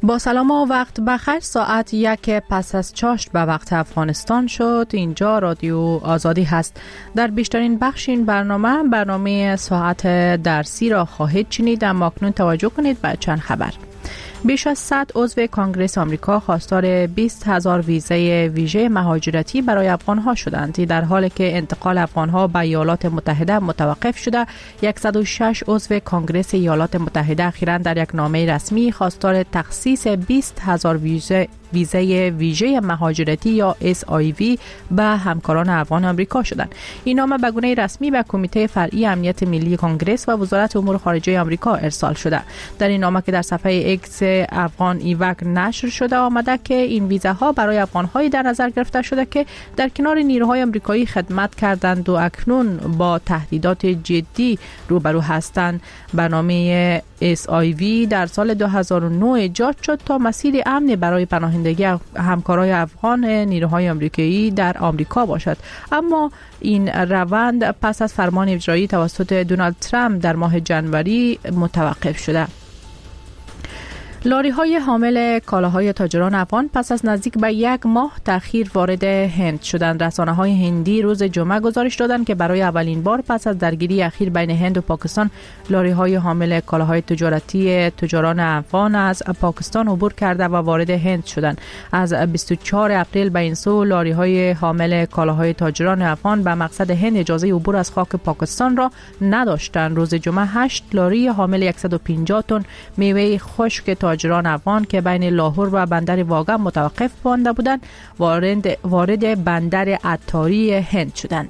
با سلام و وقت بخیر. ساعت 1 پس از چاشت به وقت افغانستان شد. اینجا رادیو آزادی هست. در بیشترین بخش این برنامه ساعت درسی را خواهید شنید، اما اکنون توجه کنید به چند خبر. بیش از 100 عضو کنگره آمریکا خواستار 20,000 ویزای ویژه مهاجرتی برای افغانها شدند، در حالی که انتقال افغانها به ایالات متحده متوقف شده. 106 عضو کنگره ایالات متحده اخیراً در یک نامه رسمی خواستار تخصیص 20,000 ویزای ویژه مهاجرتی یا SIV به همکاران افغان آمریکا شدند. این نامه به گونه رسمی به کمیته فرعی امنیت ملی کنگره و وزارت امور خارجه آمریکا ارسال شده. در این نامه که در صفحه ایکس افغان ایوک نشر شده آمده که این ویزاها برای افغان‌های در نظر گرفته شده که در کنار نیروهای آمریکایی خدمت کردند و اکنون با تهدیدات جدی روبرو هستند. برنامه SIV در سال 2009 ایجاد شد تا مسیر امن برای پناهندگی همکارای افغان نیروهای آمریکایی در آمریکا باشد، اما این روند پس از فرمان اجرایی توسط دونالد ترامپ در ماه ژانویه متوقف شده. لاری های حامل کالاهای تاجران افغان پس از نزدیک به 1 ماه تأخیر وارد هند شدند. رسانه های هندی روز جمعه گزارش دادند که برای اولین بار پس از درگیری اخیر بین هند و پاکستان، لاری های حامل کالاهای تجارتی تجاران افغان از پاکستان عبور کرده و وارد هند شدند. از 24 اپریل به این سو لاری های حامل کالاهای تاجران افغان به مقصد هند اجازه عبور از خاک پاکستان را نداشتند. روز جمعه 8 لاری حامل 150 تن میوه خشک تاجران افغان که بین لاهور و بندر واگه متوقف مانده بودند وارد بندر عطاری هند شدند.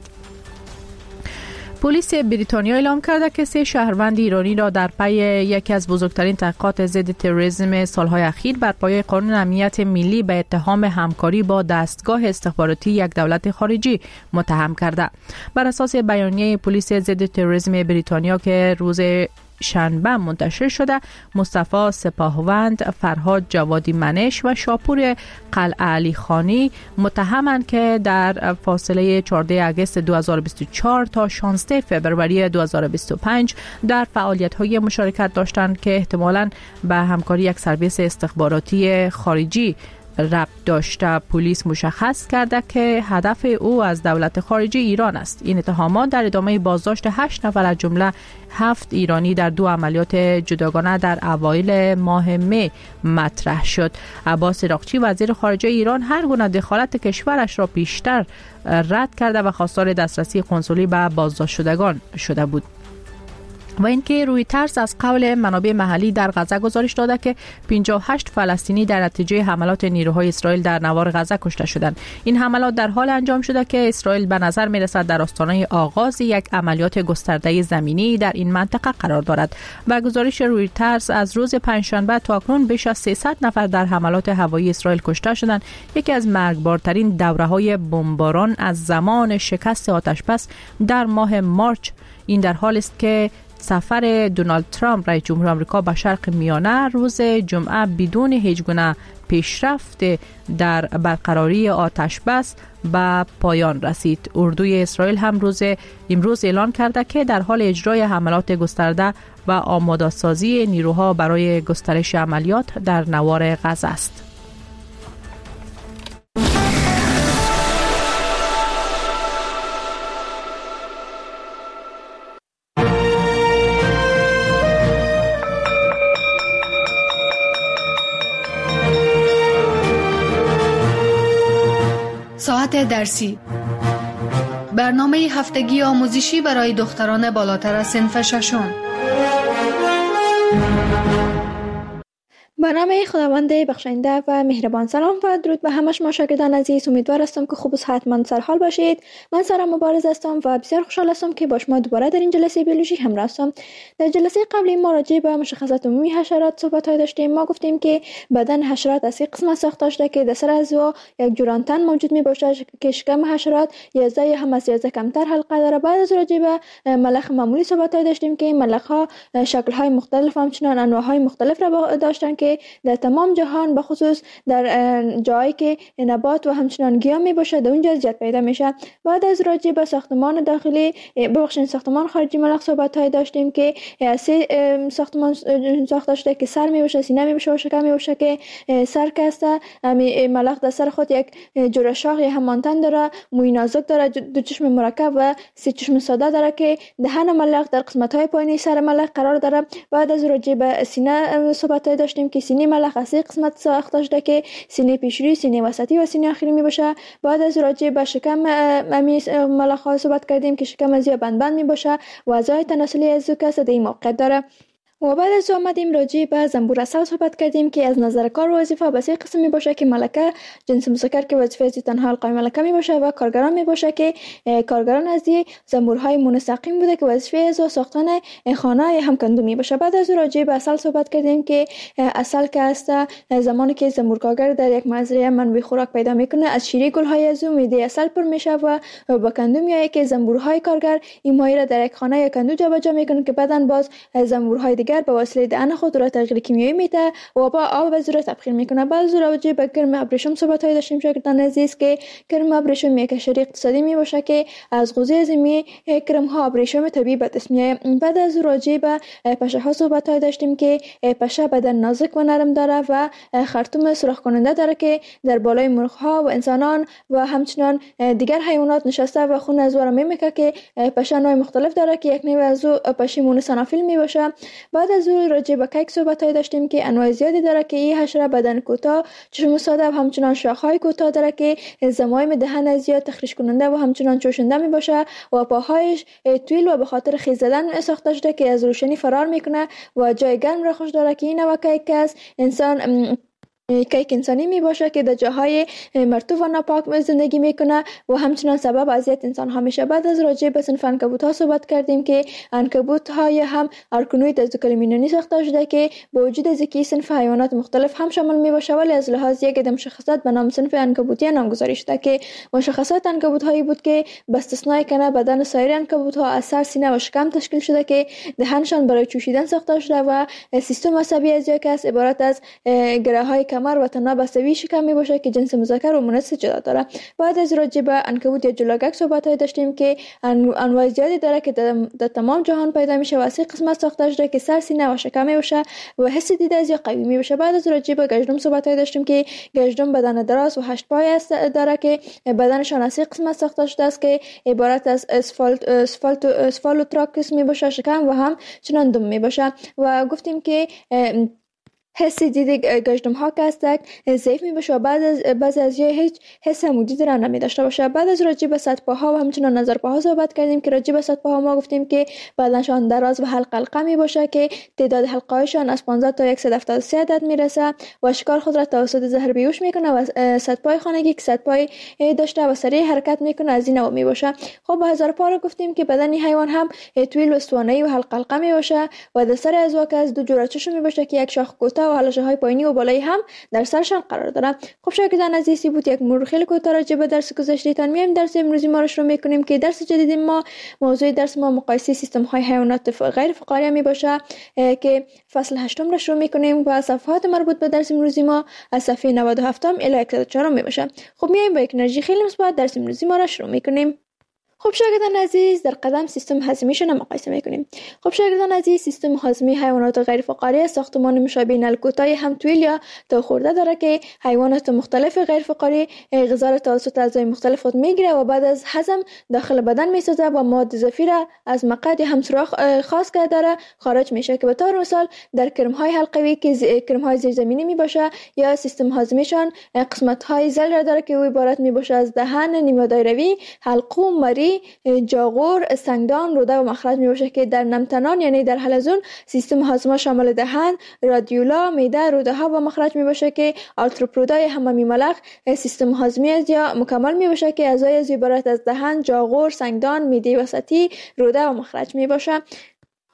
پلیس بریتانیا اعلام کرده که 3 شهروند ایرانی را در پی یکی از بزرگترین تحقیقات ضد تروریسم سالهای اخیر بر پایه قانون امنیت ملی به اتهام همکاری با دستگاه استخباراتی یک دولت خارجی متهم کرده. بر اساس بیانیه پلیس ضد تروریسم بریتانیا که روز شنبه منتشر شده، مصطفی سپاهوند، فرهاد جوادی منش و شاپور قلعه علی خانی متهمند که در فاصله 14 اگست 2024 تا 16 فوریه 2025 در فعالیت‌های مشارکت داشتند که احتمالاً به همکاری یک سرویس استخباراتی خارجی ربط داشته. پلیس مشخص کرده که هدف او از دولت خارجی ایران است. این اتهامات در ادامه بازداشت 8 نفر از جمله 7 ایرانی در 2 عملیات جداگانه در اوایل ماه می مطرح شد. عباس عراقچی وزیر خارجه ایران هر گونه دخالت کشورش را پیشتر رد کرده و خواستار دسترسی کنسولی به بازداشت شدگان شده بود. و اینکه رویترز از قول منابع محلی در غزه گزارش داده که 58 فلسطینی در نتیجه حملات نیروهای اسرائیل در نوار غزه کشته شدند. این حملات در حال انجام شده که اسرائیل به نظر می‌رسد در آستانه آغاز یک عملیات گسترده زمینی در این منطقه قرار دارد. و گزارش رویترز از روز پنجشنبه تا اکنون بیش از 300 نفر در حملات هوایی اسرائیل کشته شدند، یکی از مرگبارترین دوره‌های بمباران از زمان شکست آتشبس در ماه مارچ. این در حالی است که سفر دونالد ترامپ رئیس جمهور آمریکا به شرق میانه روز جمعه بدون هیچ گونه پیشرفت در برقراری آتش بس به پایان رسید. اردوی اسرائیل هم امروز اعلام کرده که در حال اجرای حملات گسترده و آماده سازی نیروها برای گسترش عملیات در نوار غزه است. ساعت درسی، برنامه هفتگی آموزشی برای دختران بالاتر از صنف ششم. به نام خداوند بخشنده و مهربان. سلام و درود به همه شما شاگردان عزیز. امیدوار هستم که خوب و صحتمند سر حال باشید. من سارا مبارز هستم و بسیار خوشحال هستم که با شما دوباره در این جلسه بیولوژی همراه هستم. در جلسه قبلی ما راجع به مشخصات عمومی حشرات صحبت داشتیم. ما گفتیم که بدن حشرات از 3 قسمت ساخته شده که در سر اعضا یک جورانتن موجود می باشد که شکم حشرات 11 هم از 11 کمتر حلقه داره. بعد از راجع به ملخ معمولی صحبت داشتیم که ملخ ها شکل های مختلف همچنان انواع های مختلف را داشتن که که در تمام جهان به خصوص در جایی که نبات و همچنان گیاه می باشه در اونجا زیاد پیدا میشه. بعد از راجع به ساختمان داخلی ساختمان خارجی ملخ صحبت های داشتیم که ساختمان ساخته شده که سر می باشه، سینه می باشه و شکم می باشه که سر کسته ملخ در سر خود یک جوره شاخ یا همانتن داره، موی نازک داره، دو چشم مرکب و سه چشم ساده داره که دهن ملخ در قسمت های پایینی سر ملخ قرار داره. بعد از راجع به سینه صحبت های داشتیم که سینه ملخ از سه قسمت ساخته شده که سینه پیشروی، سینه وسطی و سینه آخری می باشه. بعد از راجع به شکم ملخ ها صحبت کردیم که شکم از یا بند می باشه و اعضای تناسلی از کس در این موقع داره. و بعد از آمدیم راجع به زنبور عسل صحبت کردیم که از نظر کار و وظیفه به سه قسم می باشه که ملکه جنس مذکر که وظیفه از تنها القای ملکه می باشه و کارگران می باشه که کارگران از زنبورهای منسقیم بوده که وظیفه از ساختن خانه یا همکندو می باشه. بعد از راجع به عسل صحبت کردیم که عسل که است زمانی که زنبور کارگر در یک مزرعه منبع خوراک پیدا میکنه از شیره گلهای از میده عسل پر میشه و با کندو میایه که زنبورهای کارگر این مایه را در یک خانه یا کندو جابجا میکنه که بعداً باز زنبورهای دیگر به وسیله دهن خود را تغییر کیمیایی میده و با آب به صورت تبخیر میکنه. بعد از راجع به کرم ابریشم صحبت های داشتیم شاگردان عزیز که کرم ابریشم یک حشره اقتصادی می باشه که از غذای زمینی کرم ها ابریشم طبیعی به دست میاد. بعد از راجع به پشه ها صحبت های داشتیم که پشه بدن نازک و نرم داره و خرطوم سوراخ کننده داره که در بالای مرغ ها و انسانان و همچنان دیگر حیوانات نشسته و خون از ور میمکه که پشه نوع مختلف داره که یک نوع از پشیمون سنافیل می باشه. بعد از راجع به کیک صحبت های داشتیم که انواع زیادی داره که این حشره بدن کوتاه، چشم ساده و همچنان شاخهای کوتاه داره که زمایم دهن زیاد تخریش کننده و همچنان چوشنده می باشه و پاهایش طویل و به خاطر خیز زدن ساخته شده که از روشنی فرار میکنه و جای گرم را خوش داره که این نوع کیک است انسان کیک انسانی می باشه که در جاهای مرطوب و ناپاک زندگی میکنه و همچنان سبب اذیت انسان ها میشه. بعد از راجع به صنف عنکبوت ها صحبت کردیم که عنکبوت های هم ارکنوید از کلمینونی ساخته شده که با وجود ذکی صنف حیوانات مختلف هم شامل می باشه ولی از لحاظ یک مشخصات به نام صنف عنکبوتی نامگذاری شده که مشخصات عنکبوت هایی بود که به استثنای کنه بدن سایر عنکبوت ها از سر، سینه و شکم تشکیل شده که دهنشان برای چوشیدن ساخته شده و سیستم عصبی از یک است عبارت از گره های کمر و تناب عصبی شکم می باشه که جنس مذکر و مؤنث جدا داره. بعد از راجع به عنکبوت یا جلاگک صحبت های داشتیم که انواع زیادی داره که در تمام جهان پیدا میشه و از این قسمت ساخته شده که سر، سینه و شکم می باشه و حس دیده از یا قوی می باشه. بعد از راجع به گژدم صحبت های داشتیم که گژدم بدن دراز و 8 پای است داره که بدنشان از این قسمت ساخته شده است که عبارت از اسفالوتراکس می باشه، شکم و هم چنان دم می باشه و گفتیم که حس دید گژدم ها که است ضعیف می باشه و بعضی از هیچ حس عمودی را نمی داشته باشه. بعد از راجع به سطح پاها و همچنان نظر پاها صحبت کردیم که راجع به سطح پاها ما گفتیم که بدنشان دراز و حلقه می باشه که تعداد حلقه هایشان از 15 تا 173 عدد می رسه و شکار خود را توسط زهر بیهوش میکنه و سطح پای خانگی که سطح پای داشته و سریع حرکت میکنه از این نوع می باشه. خب به هزار پا گفتیم که بدن حیوان هم طویل و اسطوانه‌ای و حلقه می باشه و در سر اعضا که از دو جوره چشم می باشه که یک شاخ کوتاه و حلقه های پایینی و بالایی هم در سرشان قرار داره. خب شاگردان عزیزی بود یک مرور خیلی کوتاه راجع به درس گذشتهتان میایم درس امروزی ما رو شروع میکنیم که درس جدید ما موضوع درس ما مقایسه سیستم های حیوانات غیر فقاریه می باشه که فصل 8 را شروع میکنیم و صفحات مربوط به درس امروزی ما از صفحه 97 الی 104 می باشه. خب میایم با یک انرژی خیلی مثبت درس امروزی ما را شروع میکنیم. خب شاگردان عزیز در قدم سیستم هاضمه‌شون مقایسه میکنیم. خب شاگردان عزیز سیستم هاضمه حیوانات غیر فقاری ساختمان مشابه نل کوتاه هم طویل یا تا خورده داره که حیوانات مختلف غیر فقاری غذا را توسط اعضای مختلف خود میگیره و بعد از هضم داخل بدن میسازه و مواد اضافی را از مقعد هم سوراخ خاص که داره خارج میشه که به طور مثال در کرم‌های حلقوی که کرم‌های زیرزمینی می باشه یا سیستم هاضمه‌شان قسمت‌های ضلع را داره که عبارت می باشه از دهن، نیمه دایروی، حلقوم، مری، جاغور، سنگدان، روده و مخرج می باشه که در نمتنان یعنی در حلزون سیستم هاضمه شامل دهن، رادیولا، معده، روده ها و مخرج می باشه که آرتروپودای حمامی ملخ سیستم هاضمه از یا مکمل می باشه که اعضای از عبارت از دهن، جاغور، سنگدان، معده وسطی، روده و مخرج می باشه.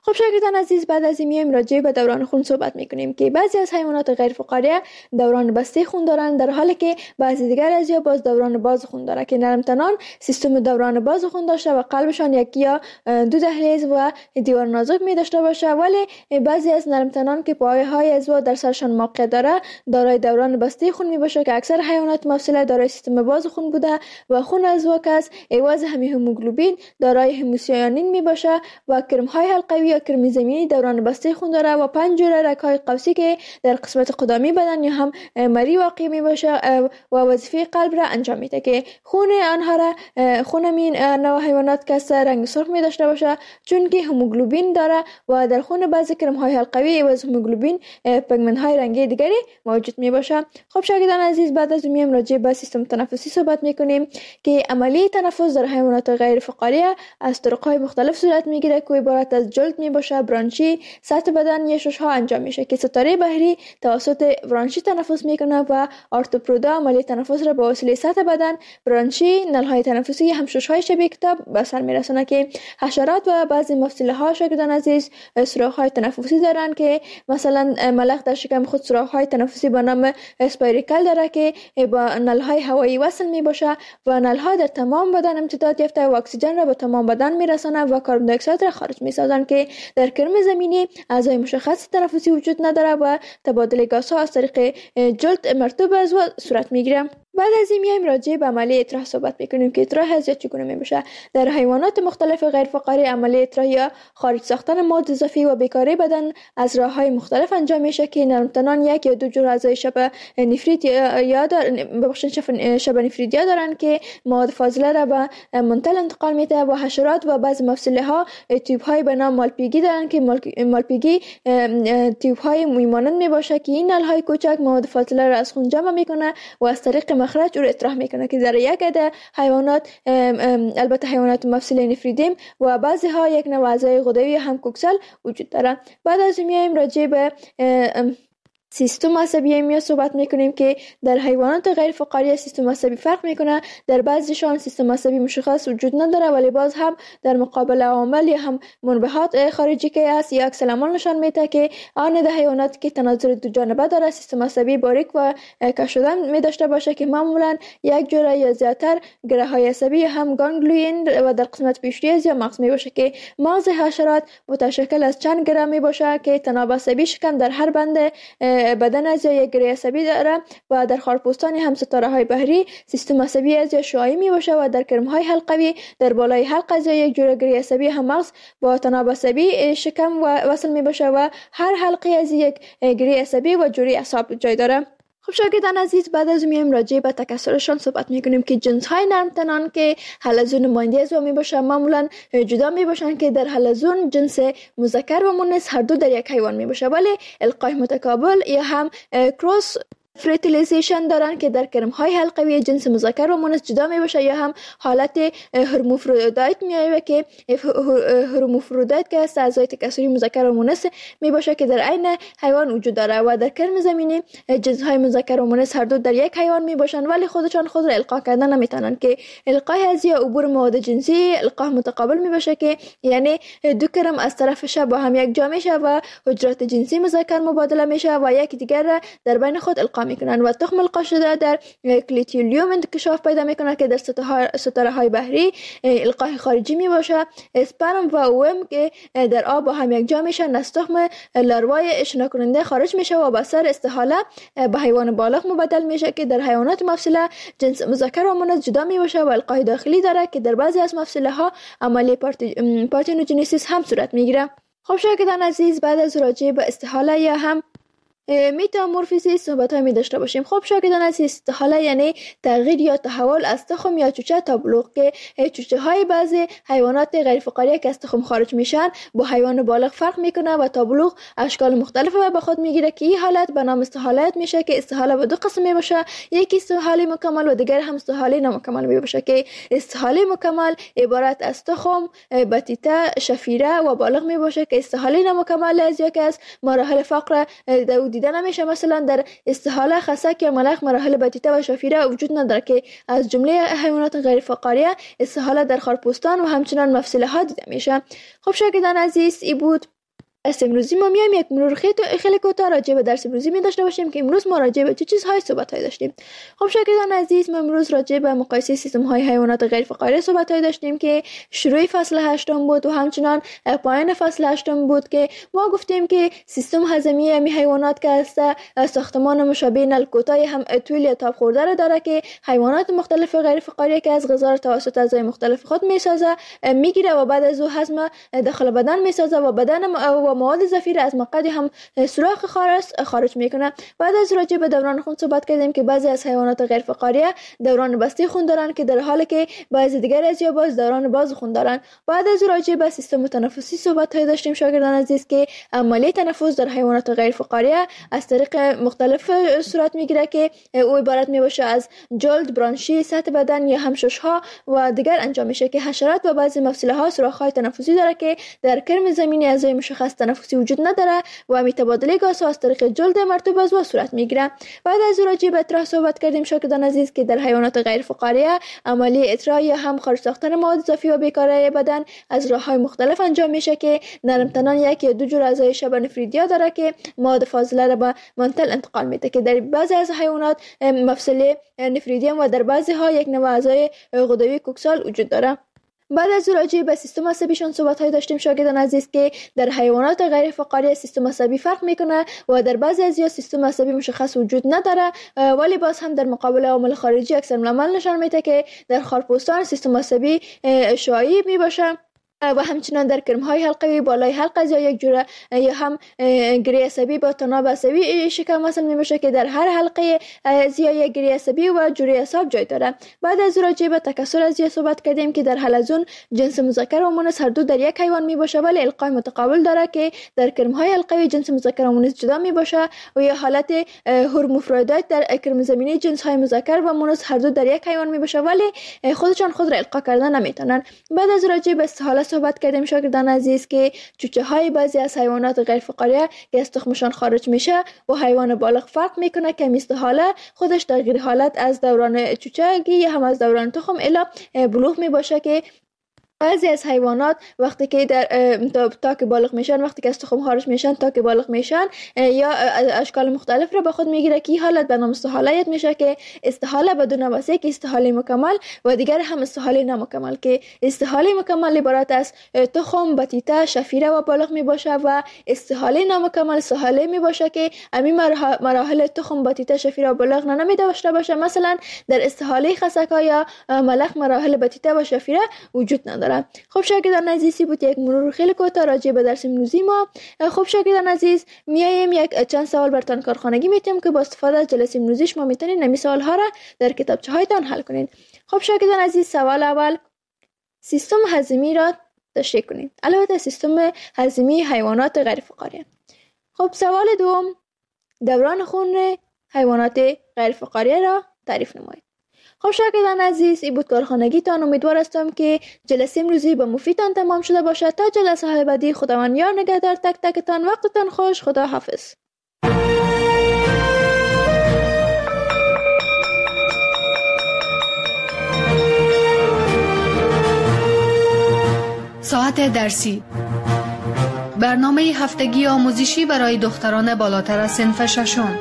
خب شاگردان عزیز، بعد از این میایم راجع به دوران خون صحبت میکنیم که بعضی از حیوانات غیر فقاریه دوران بسته خون دارن، در حالی که بعضی دیگر از یا باز دوران باز خون داره که نرمتنان سیستم دوران باز خون داشته و قلبشان یکی یا دو دهلیز و دیوار نازک می داشته باشه، ولی بعضی از نرمتنان که پایه‌های عضو در سرشان موقع داره دارای دوران بسته خون می باشه که اکثر حیوانات مفصله دارای سیستم باز خون بوده و خون عضو که از عوض همین هموگلوبین دارای هموسیانین می باشه و کرم‌های حلقوی یا کرم زمینی دوران بسته خون داره و 5 جوره رگ‌های قوسی که در قسمت قدمی بدن یا هم مری واقع می باشه و وظیفه قلب را انجام میده که خون آنها را خون این نوع حیوانات که رنگ سرخ می داشته باشه چون که هموگلوبین داره و در خون بعضی کرم‌های حلقوی و هموگلوبین پیگمنت‌های رنگی دیگری موجود می باشه. خب شاگردان عزیز، بعد از میایم راجع به سیستم تنفسی صحبت میکنیم که عملیه تنفس در حیوانات غیر فقاریه از طرق‌های مختلف صورت میگیره که عبارت از جلد می باشه، برانشی، سطح بدن یا شش‌ها انجام میشه که ستاره بحری توسط برانشی تنفس میکنه و آرتوپرودا عملیه تنفس را با وسیله سطح بدن، برانشی، نل‌های تنفسی هم شش‌های شبیه کتاب به سر میرسونه که حشرات و بعضی مفصل‌ها شاگردان عزیز سوراخ‌های تنفسی دارن که مثلا ملخ در شکم خود سوراخ‌های تنفسی به نام اسپایریکل داره که با نل‌های هوایی وصل می باشه و نل‌ها در تمام بدن امتداد یافته و اکسیژن را به تمام بدن میرسانه و کاربن دی اکساید را خارج میسازن که در کرم زمینی اعضای مشخص تنفسی وجود نداره و تبادل گازها از طریق جلد مرطوب عضو صورت میگیره. بعد از این میایم راجع به عملیه اطراح صحبت میکنیم که اطراح از چگونه میشه. در حیوانات مختلف غیر فقاری عملیه اطراح یا خارج ساختن مواد اضافی و بیکاری بدن از راههای مختلف انجام میشه که نرمتنان یک یا دو جور اعضای شبه نفریت یا شبه نفریدیا دارن که مواد فاضله را به منتل انتقال میده و حشرات و بعضی مفصله ها تیوب های به نام مالپیگی دارن که مالپیگی تیوب های میمانند میباشه که این نل های کوچک مواد فاضله را از خون جمع میکنه و از طریق مخرج او را اطراح میکنه که در یک عده حیوانات البته حیوانات مفصله نفریدیم و بعضی ها یک نوع اعضای غدوی هم کوکسل وجود دارن. بعد از میایم راجع به سیستم عصبی می صحبت میکنیم که در حیوانات غیر فقاری سیستم عصبی فرق میکنه. در بعضیشان سیستم عصبی مشخص وجود نداره ولی باز هم در مقابل عوامل یا هم منبعات خارجی که است یا عکس العمل نشان میده که آن در حیوانات که تناظر دو جانبه داره سیستم عصبی باریک و کش شدن می داشته باشه که معمولا یک جوره یا زیاتر گره های عصبی هم گانگلیون و در قسمت پیشری از یا مغز می باشه که مغز حشرات متشکل از چند گره می باشه که تناب عصبی شکم در هر بند بدن از یک گره عصبی داره و در خارپوستان هم ستاره های بحری سیستم عصبی از یا شعاعی می باشه و در کرم های حلقوی در بالای حلق از یک جوره گره عصبی هم مغز با تناب عصبی شکم و وصل می باشه و هر حلقه از یک گره عصبی و جوری اعصاب جای داره. خب شاگردان عزیز، بعد از میایم راجع به تکثرشان صحبت میکنیم که جنس های نرمتنان که حلزون نماینده از می باشه معمولا جدا می باشن که در حلزون جنس مذکر و مؤنث هر دو در یک حیوان می باشه ولی القای متقابل یا هم کروس فرتیلیزیشن دارن که در کرم های حلقوی جنس مذکر و مؤنث جدا می باشه یا هم حالت هرمافرودیت میایه که هرمافرودیت که است اعضای تکثری مذکر و مؤنث می باشه که در عین حیوان وجود داره و در کرم زمینی جنس های مذکر و مؤنث هر دو در یک حیوان می باشن ولی خودشان خود را القا کردن نمیتونن که القای از یا عبور مواد جنسی القا متقابل می باشه که یعنی دو کرم از طرفش با هم یک جا میشه و حجرات جنسی مذکر مبادله میشه و یک دیگر در بین خود القا میکنن و تخم القا شده در کلیتیولیوم انکشاف پیدا میکنه که در ستاره های بحری القای خارجی می باشه. اسپرم و اوم که در آب با هم یک جا میشن از تخم لاروای شنا کننده خارج میشه و به اثر استحاله به حیوان بالغ مبدل میشه که در حیوانات مفصله جنس مذکر و مؤنث جدا می باشه و القای داخلی داره که در بعضی از مفصله ها عملیه پارتنوجنسیس هم صورت میگیره. خب شاگردان عزیز، بعد از راجع به استحاله یا هم میتامورفیزم صحبت های می داشته باشیم. خب شاگردان عزیز، استحاله یعنی تغییر یا تحول از تخم یا چوچه تا بلوغ که چوچه های بعضی حیوانات غیر فقاریه که از تخم خارج میشن با حیوان بالغ فرق میکنه و تا بلوغ اشکال مختلف به خود میگیره که این حالت به نام استحالت میشه که استحاله به دو قسم می باشه، یکی استحاله مکمل و دیگر هم استحاله نامکمل می باشه که استحاله مکمل عبارت از تخم، بطیطه، شفیره و بالغ می باشه که استحاله نامکمل از یکی از مراحل فقر دیده نمیشه. مثلا در استحاله خسک یا ملخ مراحل بطیطه و شفیره وجود نداره که از جمله حیوانات غیر فقاریه استحاله در خارپوستان و همچنان مفصله ها دیده میشه. خب شاگردان عزیز، ای بود درس امروزی ما میایم یک مرور خیلی کوتاه راجع به درس امروزی می داشته باشیم که امروز ما راجع به چه چیزهای صحبت‌های داشتیم. خب شاگردان عزیز، ما امروز راجع به مقایسه سیستم‌های حیوانات غیر فقاریه صحبت‌های داشتیم که شروع فصل 8 بود و همچنان پایان فصل 8 بود که ما گفتیم که سیستم هضمی همی حیوانات که است ساختمان مشابه نل کوتاه هم طول یا تاب خورده را داره که حیوانات مختلف غیر فقاریه که از غذا را توسط اعضای مختلف خود میسازه میگیره و بعد از او هضم داخل بدن میسازه و بدن و مواد ضفیر از مقعد هم سوراخ خارج میکنه. بعد از راجع به دوران خون صحبت کردیم که بعضی از حیوانات غیر فقاریه دوران بسته خون دارن که در حالی که بعضی دیگر از یا باز دوران باز خون دارن. بعد از راجع به سیستم تنفسی صحبت داشتیم شاگردان عزیز که عملیه تنفس در حیوانات غیر فقاریه از طریق مختلف صورت میگیره که او عبارت میباشه از جلد، برانشی، سطح بدن یا همشش ها و دیگر انجام میشه که حشرات و بعضی مفصله ها سوراخ‌های تنفسی داره که در کرم زمینی اعضای مشخص تنفسی وجود نداره و متبادله گاز از طریق جلد مرطوب از صورت میگیره. بعد از راجع به اطراح صحبت کردیم شاگردان عزیز که در حیوانات غیر فقاریه عملیه اطراح یا هم خارج ساختن مواد اضافی و بیکاره بدن از راه‌های مختلف انجام میشه که نرم تنان یک یا دو جور اعضای شبه نفریدیا داره که مواد فاضله را به منتل انتقال میده که در بعضی از حیوانات مفصل نفریدیم و در بعضی ها یک نوع اعضای غدوی کوکسال وجود داره. بعد از راجع به سیستم عصبیشون صحبت‌های داشتیم شاگردان عزیز که در حیوانات غیر فقاریه سیستم عصبی فرق میکنه و در بعضی از سیستم عصبی مشخص وجود نداره ولی باز هم در مقابل عوامل خارجی اکثر العمل نشان میده که در خارپوستان سیستم عصبی شایع میباشه و همچنان در کرم‌های حلقوی بالای حلقه یا یک جوره یا هم گری عصبی با تناب عصبی شکم وصل میشه که در هر حلقه زیا یک گری عصبی و جوره اعصاب جای داره. بعد از راجع به تکثر از صحبت کردیم که در حلزون جنس مذکر و مؤنث هر دو در یک حیوان میباشه ولی القای متقابل داره که در کرم‌های حلقوی جنس مذکر و مؤنث جدا میباشه و یا حالت هرمافرودیت در کرم زمینی جنس‌های مذکر و مؤنث هر دو در یک حیوان میباشه ولی خودشان خود را القا کردن نمیتونن. بعد از راجع به استحاله صحبت کردیم شاگردان عزیز که چوچه های بعضی از حیوانات غیر فقاریه که از تخمشان خارج میشه و حیوان بالغ فرق میکنه که استحاله خودش تغییر حالت از دوران چوچگی یا هم از دوران تخم الی بلوغ میباشه که بعضی از حیوانات وقتی که تا که بالغ میشن وقتی که از تخم خارج میشن تا که بالغ میشن یا اشکال مختلف رو به خود میگیره که حالت به نام استحالیت میشه که استحاله بدون واسه که استحاله مکمل و دیگر هم استحاله نامکمل که استحاله مکمل عبارت از تخم بطیطه شفیره و بالغ میباشه و استحاله نامکمل استحاله میباشه که امی مراحل تخم بطیطه شفیره و بالغ نمیده باشه. مثلا در استحاله خسکا یا ملخ مراحل بطیطه و شفیره وجود نداره. خب شاگردان عزیزی بود یک مرور خیلی کوتاه راجع به درس امروزی ما. خب شاگردان عزیز میایم یک چند سوال براتون کارخانگی میتیم که با استفاده از جلسه امروزی شما میتونید نمی سوال ها را در کتابچه هایتان حل کنید. خب شاگردان عزیز سوال اول سیستم هضمی را تشریح کنید. البته سیستم هضمی حیوانات غیر فقاریه. خب سوال دوم دوران خون حیوانات غیر فقاریه را تعریف نمایید. خب شاگردان عزیز این بود کارخانگیتان. امیدوار هستم که جلسه امروزی به مفیدتان تمام شده باشد. تا جلسه های بعدی خداوند یار نگهدار تک تکتان. وقتتان خوش. خدا حافظ. ساعت درسی برنامه هفتگی آموزشی برای دختران بالاتر از صنف ششم.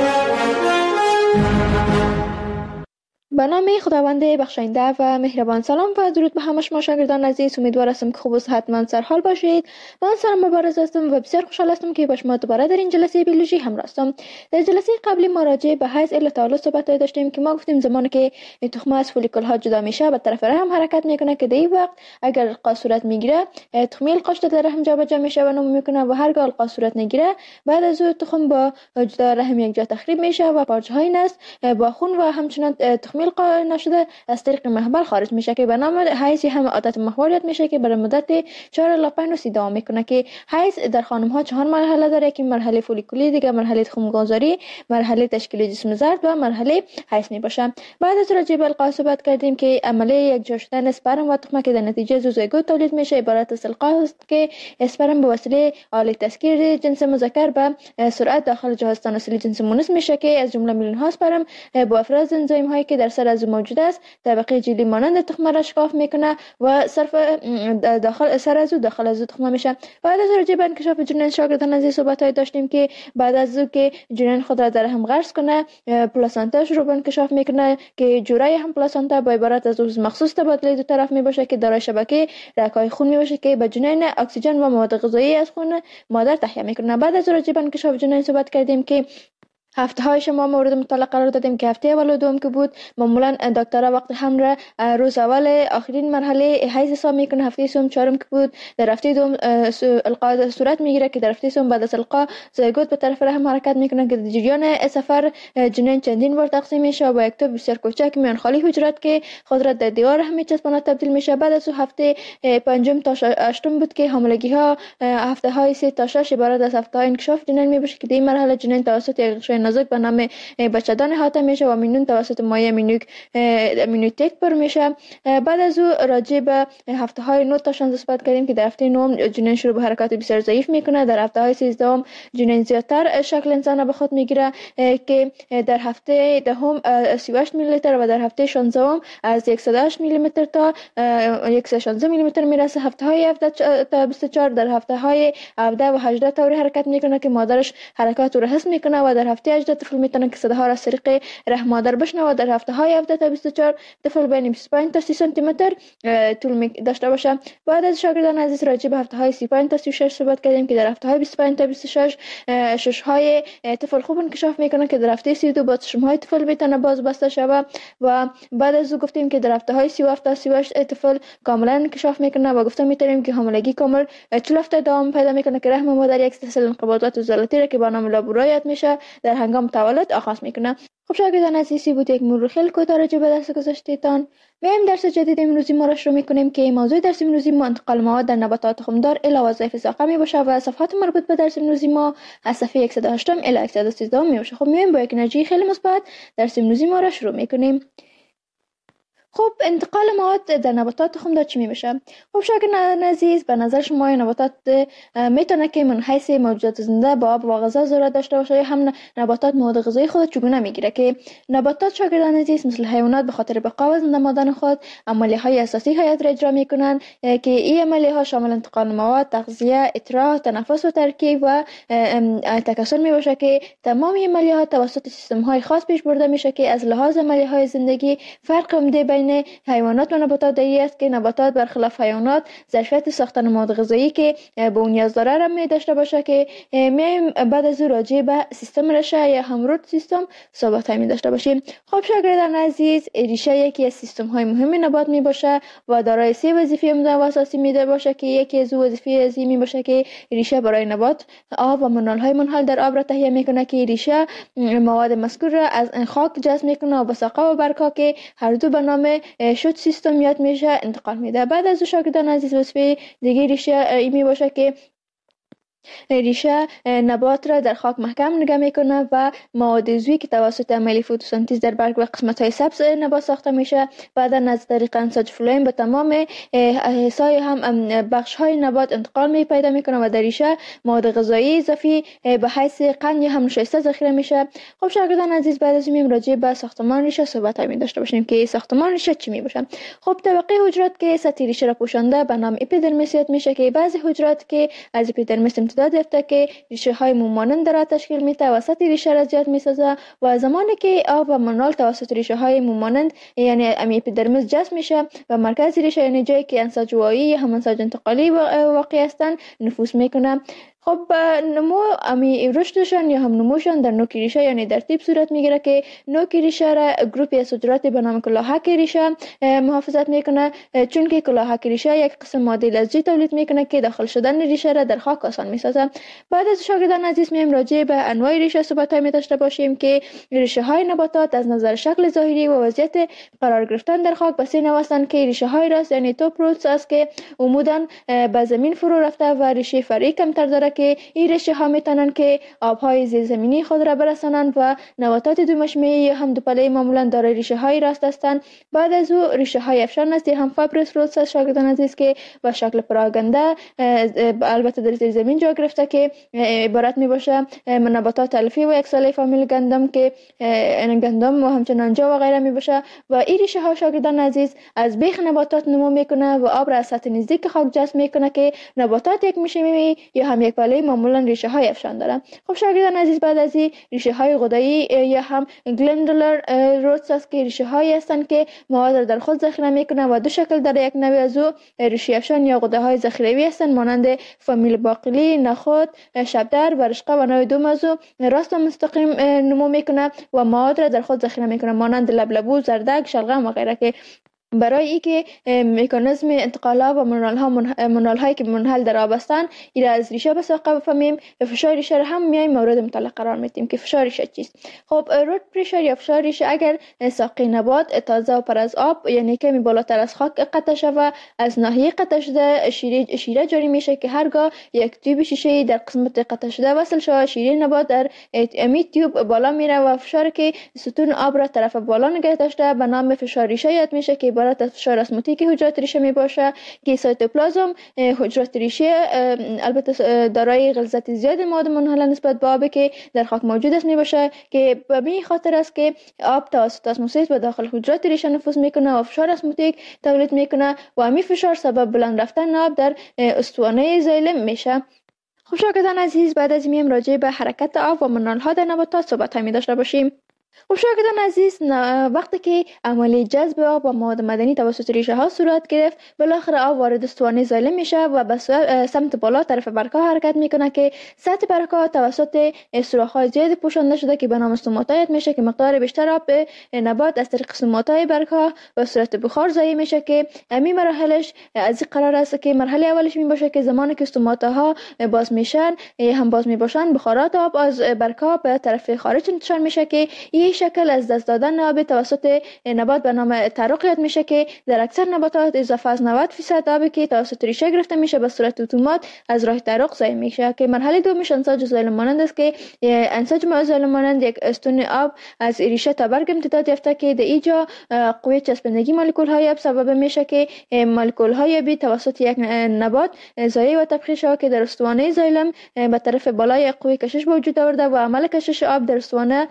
به نام خداوند بخشاینده و مهربان. سلام و درود به همه شما شاگردان عزیز. امیدوار هستم که خوب و صحتمند سرحال باشید. من سلام مبارز هستم و بسیار خوشحال هستم که با شما دوباره در این جلسه بیولوژی همراه هستم. در جلسه قبلی ما راجع به حیض الی تولد صحبت داشتیم که ما گفتیم زمانی که تخم از فولیکول ها جدا میشه به طرف رحم حرکت میکنه که در این وقت اگر القا صورت میگیره تخم القاش در رحم جابجا میشه و نمو میکنه و هرگاه القا صورت نگیره بعد از اون تخم با جدا رحم یک جا تخریب میشه و پارچه های نست با خون و همچنان تخم القا نشده از طریق محبل خارج میشه که به نام حیض هم عادت محوریت میشه که برای مدت 4 الی 5 روز دوام میکنه که حیض در خانم ها 4 مرحله داره که مرحله فولیکولی، دیگه مرحله تخم گذاری، مرحله تشکیل جسم زرد و مرحله حیض میباشه. بعد از راجع به القا صحبت کردیم که عملیه یک جا شدن اسپرم و تخم که در نتیجه زوزایگوت تولید میشه عبارت از القا است که اسپرم به وسیله آله تسکیر جنس مذکر به سرعت داخل جهاز تناسلی جنس مؤنث میشه که از جمله میلیون ها اسپرم با افراز انزیم هایی که در سر از موجود است. طبقه جلی مانند تخم را شکاف میکنه و صرف داخل سر از داخل از تخم میشه. بعد از راجع به انکشاف جنین شاگردان از صحبت‌های داشتیم که بعد از که جنین خود را در هم غرس کنه، پلاسانتا شروع به انکشاف میکنه که جوره هم پلاسانتا با عبارت از عضو مخصوص تبادله دو طرف می باشه که دارای شبکه رگ‌های خون می باشه که به جنین اکسیژن و مواد غذایی از خون مادر تهیه میکنه. بعد از راجع به انکشاف جنین صحبت کردیم که هفته های شما مورد مطالعه قرار دادیم که هفته اول و دوم که بود معمولا دکترها وقت حمل روز اول آخرین مرحله حیض حساب میکنه. هفته سوم چهارم که بود در هفته دوم القا صورت میگیره که در هفته سوم بعد از القا زایگوت به طرف رحم حرکت میکنه که در جریان سفر جنین چندین بار تقسیم میشه و با یک توپ بسیار کوچک میان خالی حجرات که خود را در دیوار رحم میچسباند تبدیل میشه. بعد از هفته پنجم تا هشتم بود که حاملگی ها هفته های 3 تا 6 عبارت از هفته های انکشاف جنین میباشه که در این مرحله جنین توسط یک غشای نازک به نام بچه‌دان احاطه میشه و مینون توسط مایع امینوتیک پر میشه. بعد از او راجع به هفته های 9 تا 16 صحبت کردیم که در هفته 9 جنین شروع به حرکات بسیار ضعیف میکنه. در هفته های 13 جنین زیادتر شکل انسان به خود میگیره که در هفته دهم 38 میلی لیتر و در هفته 16 از 108 میلی متر تا 116 میلی متر میرسه. هفته های 17 تا 24 در هفته های 17 و 18 طوری حرکت میکنه که مادرش حرکات رو حس میکنه و در هفته 18 طفل میتونه که صداها را از طریق رحم مادر بشنوه. در هفته های 17 تا 24 طفل بین 25 تا 30 سانتی متر طول داشته باشه. بعد از شاگردان عزیز راجع به هفته های 35 تا 36 صحبت کردیم که در هفته های 25 تا 26 شش های طفل خوب انکشاف میکنه که در هفته 32 با چشم های طفل میتونه باز بسته شوه و بعد از او گفتیم که در هفته های 37 تا 38 طفل کاملا انکشاف میکنه و گفتم میتونیم که حاملگی کامل 40 هفته دوام پیدا میکنه که رحم مادر یک سلسله انقباضات عضلاتی را که با نام لابورایت میشه در هنگام تولد آغاز میکنه. خب شاگردان عزیزی بود یک مرور خیلی کوتاه راجع به درس گذشتهتان. میایم درس جدید امروزی ما را شروع میکنیم که موضوع درس امروزی ما انتقال مواد در نباتات تخمدار الی وظایف ساقه می باشه و صفحات مربوط به درس امروزی ما از صفحه 108 الی 113 می باشه. خب میایم با یک انرژی خیلی مثبت درس امروزی ما را شروع میکنیم. خب انتقال مواد در نباتات تخمدار چی می بشه؟ خب شاگردان عزیز به نظر شما نباتات میتونه که من حیث موجودات زنده با آب و غذا ضرورت داشته باشه یا هم نباتات مواد غذایی خود چگونه میگیره که نباتات شاگردان عزیز مثل حیوانات به خاطر بقا و زنده ماندن خود عملیه های اساسی حیات را اجرا میکنن که این عملیه ها شامل انتقال مواد، تغذیه، اطراح، تنفس و ترکیب و تکثر می باشه که تمام این عملیه ها توسط سیستم های خاص پیش برده میشه که از لحاظ عملیه های زندگی فرق عمده بین حیوانات و نباتات دایی است که نباتات برخلاف حیوانات ظرفیت ساختن مواد غذایی که به اون نیاز داره را می داشته باشه که میایم بعد از راجع به سیستم ریشه یا همرود سیستم صحبت می داشته باشیم. خب شاگردان عزیز ریشه یکی از سیستم های مهم نبات می باشه و دارای 3 وظیفه عمده و اساسی می باشه که یکی از وظیفه ازی می باشه که ریشه برای نبات آب و منال های منحل در آب را تهیه میکنه که ریشه مواد مذکور را از خاک جذب میکنه و به ساقه و برگ‌ها که هر دو به نام شد سیستم یاد میشه انتقال میده. بعد از شاگردان عزیز وظیفه دیگه ریشه می باشه که ریشه نبات را در خاک محکم نگه میکنه و مواد عضوی که توسط عملیه فتوسنتز در برگ و قسمت های سبز نبات ساخته میشه بعدا از طریق انساج فلویم به تمام حصای هم بخش های نبات انتقال می پیدا میکنه و در ریشه مواد غذایی اضافی به حیث قند یا هم نشایسته ذخیره میشه. خب شاگردان عزیز بعد از این راجع به ساختمان ریشه صحبت می داشته باشیم که ساختمان ریشه چی می باشه. خب طبقه حجرات که سطح ریشه را پوشانده به نام اپیدرمیس یاد میشه که بعضی حجرات که از اپیدرمیس امتداد یافته که ریشه های مومانند را تشکیل میده و سطح ریشه را زیاد میسازه و زمانی که آب و منرال توسط ریشه های مومانند یعنی اپیدرمیس جذب میشه و مرکز ریشه یعنی جایی که انساج وایی یا هم انساج انتقالی واقع هستند نفوذ میکنه. خب نمو رشدشان یا هم نموشان در نوک ریشه یعنی در تیپ صورت میگیره که نوک ریشه را گروپی از حجرات به نام کلاهک ریشه محافظت میکنه چون که کلاهک ریشه یک قسم ماده لزجی تولید میکنه که داخل شدن ریشه را در خاک آسان میسازه. بعد از شاگردان عزیز میایم راجع به انواع ریشه صحبت می داشته باشیم که ریشه های نباتات از نظر شکل ظاهری و وضعیت قرار گرفتن در خاک به سه نوع هستند که ریشه های راست یعنی توپ روتس است که عموداً به زمین فرو رفته و ریشه فرعی کمتر داره که این ریشه ها میتونن که آبهای زیرزمینی خود را برسانند و نباتات دو مشمعی یا هم دوپله معمولا دارای ریشه های راست هستند. بعد از او ریشه های افشان است هم فایبرس روتس شاگردان عزیز که به شکل پراگنده البته در زیر زمین جا گرفته که عبارت می باشه نباتات الفی و یک ساله فامیل گندم که گندم و همچنان جا و غیره می باشه و این ریشه ها شاگردان عزیز از بیخ نباتات نمو میکنه و آب را از سطح نزدیک خاک جذب میکنه که نباتات یک میشمیمی یا هم یک پله معمولا ریشه های افشان داره. خب شاگردان عزیز بعد از این ریشه های غدایی یا هم گلندولر روتس است که ریشه هایی هستند که مواد را در خود ذخیره میکنه و دو شکل داره. یک نوع از او ریشه افشان یا غده های ذخیروی هستند مانند فامیل باقلی، نخود، شبدر، برشقه و نوع دوم از او راست و مستقیم نمو میکنه و مواد را در خود ذخیره میکنه مانند لبلبو، زردک، شلغم و غیره که برای اینکه مکانیزم انتقال و منرال هایی که منحل در آب هستند این از ریشه به ساقه بفهمیم. فشار ریشه را هم میایم مورد مطالعه قرار میدیم که فشار ریشه چیست. خب روت پرشر یا فشار ریشه اگر ساقه نبات تازه و پر از آب یعنی کمی بالاتر از خاک قطع شود از ناحیه قطع شده شیره جاری میشه که هرگاه یک تیوب شیشه در قسمت قطع شده وصل شود شیره نبات در امی تیوب بالا میره و فشار که ستون آب را طرف بالا نگه داشته به نام فشار ریشه یاد میشه که عبارت از فشار اسموتیک حجرات ریشه می باشه که سایتوپلازم حجرات ریشه البته دارای غلظت زیاد مواد منحله نسبت به آبی که در خاک موجود است می باشه که به این خاطر است که آب توسط اسموسیس به داخل حجرات ریشه نفوذ میکنه و فشار اسموتیک تولید میکنه و همین فشار سبب بلند رفتن آب در استوانه زایلم میشه. خب شاگردان عزیز بعد از این راجع به حرکت آب و منرال ها در نباتات صحبت می داشته باشیم. خب شاگردان عزیز وقتی که عملیه جذب آب و مواد معدنی توسط ریشه ها صورت گرفت بالاخره آب وارد استوانه زایلم میشه و به سمت بالا طرف برگ‌ها حرکت میکنه که سطح برگ‌ها توسط سوراخ‌های زیاد پوشانده شده که به نام استوماتا میشه که مقدار بیشتر آب به نبات از طریق استوماتای برگ‌ها به صورت بخار ضایع میشه که همین مراحلش از این قرار است که مرحله اولش می باشه که زمانی که استوماتاها باز میشن هم باز میباشن بخارات آب از برگ‌ها به طرف خارج انتشار میشه که این شکل از دست دادن آب توسط نبات به نام تعرق یاد میشه که در اکثر نباتات اضافه از 90% آبی که توسط ریشه گرفته میشه به صورت اتومات از راه تعرق ضایع میشه که مرحله دومش انساج زایلم مانند است که انساج زایلم مانند یک استون آب از ریشه تا برگ امتداد یافته که در اینجا قوه چسبندگی مولکول های آب سبب میشه که مولکول های آبی توسط یک نبات ضایع و تبخیر شود که در استوانه زایلم به طرف بالای قوه کشش به وجود آورده و عمل کشش آب در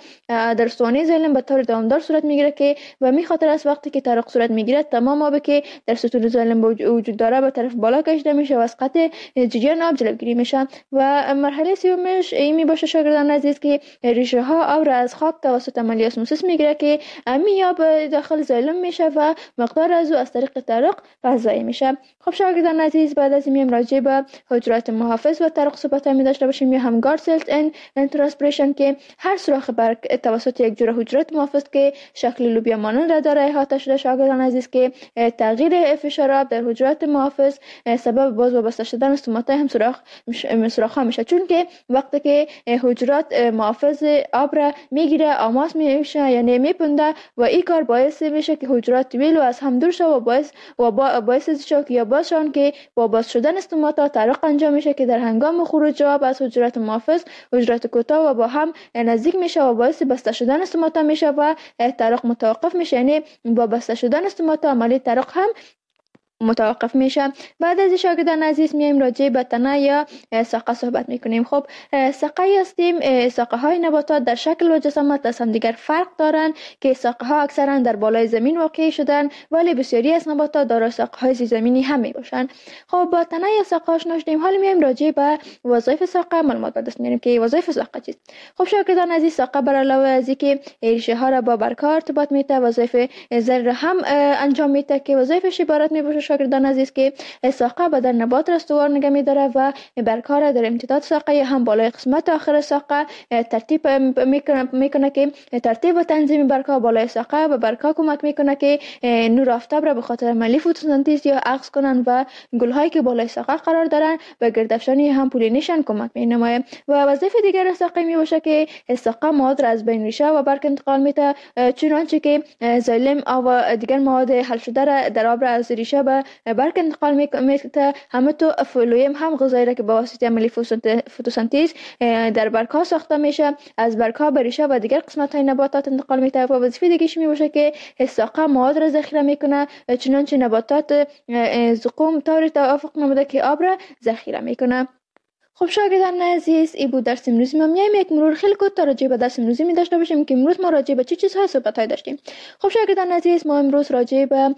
استوانه زایلم به طور دوامدار صورت میگیره که به می خاطر است وقتی که تعرق صورت میگیره تمام آبی که در ستون زایلم وجود داره به طرف بالا کشیده میشه و از قطع جریان آب جلوگیری میشه. و مرحله سومش این می باشه شاگردان عزیز که ریشه ها آب را از خاک توسط عملیه اسموسیس میگیره که همین آب داخل زایلم میشه و مقدار از او از طریق تعرق غذایی میشه. خب شاگردان عزیز بعد از این راجع به حجرات محافظ و تعرق صحبت می داشته باشیم یا هم گارد سلز اند ترانسپیریشن که هر سوراخ برگ توسط یک جوره حجرات محافظ که شکل لوبیا مانند را داره احاطه شده. شاگردان عزیز که تغییر فشار آب در حجرات محافظ سبب باز و بسته شدن استوماتای هم سوراخ ها میشه چون که وقتی که حجرات محافظ آب را میگیره آماس میشه یعنی میپنده و این کار باعث میشه که حجرات طویل و از هم دور شود و باعث شود یا باشن که با باز شدن استوماتا تعرق انجام میشه که در هنگام خروج آب از حجرات محافظ حجرات کوتاه و با هم نزدیک میشه و باعث بسته شدن استوماتا میشه و تعرق متوقف میشه یعنی با بسته شدن استوماتا عملیه تعرق هم متوقف میشه. بعد از شاگردان عزیز میایم راجع به تنه یا ساقه صحبت میکنیم. خب ساقه هستیم ساقه های نباتات در شکل و جسامت از هم دیگر فرق دارن که ساقه ها اکثرا در بالای زمین واقع شدن ولی بسیاری از نباتات دارای ساقه های زیرزمینی هم میباشن. خب با تنه یا ساقه آشنا شدیم حالا میایم راجع به وظایف ساقه معلومات به دست میاریم که وظایف ساقه چیست. خب شاگردان عزیز ساقه بر علاوه از اینکه ریشه ها را با برگ‌ها ارتباط میده وظایف زر هم انجام میده که وظایفش عبارت میباشه شاگردان عزیز که ساقه بدن نبات را استوار نگه می‌داره و برگ‌ها را در امتداد ساقه هم بالای قسمت آخر ساقه ترتیب میکنه که ترتیب و تنظیم برگ‌ها بالای ساقه و برگ‌ها کمک میکنه که نور آفتاب را به خاطر عملیه فتوسنتز یا اخذ کنن و گل‌هایی که بالای ساقه قرار دارن به گردافشانی هم پولینیشن کمک می‌نماید. و وظیفه دیگر ساقه میباشه که ساقه مواد را از بین ریشه و برگ انتقال میده چنانچه که زایلم و دیگر مواد حل شده را در آب را از ریشه به به برگ انتقال میکنه. همونطور فلویم هم غذایی را که با واسطه عمل فتوسنتز در برگ ها ساخته میشه، از برگ ها به ریشه و دیگر قسمت های نباتات انتقال میده. و وظیفه دیگه‌ش می باشه که ساقه مواد را ذخیره میکنه، چنانچه نباتات زقوم طوری توافق نموده که آب را ذخیره میکنه. خب شاگردان عزیز، این بود درس امروزی ما. میایم یک مرور خیلی کوتاه راجع به درس امروزی می داشته باشیم که امروز ما راجع به چه چیزهای صحبت داشتیم. خب شاگردان عزیز، ما امروز راجع به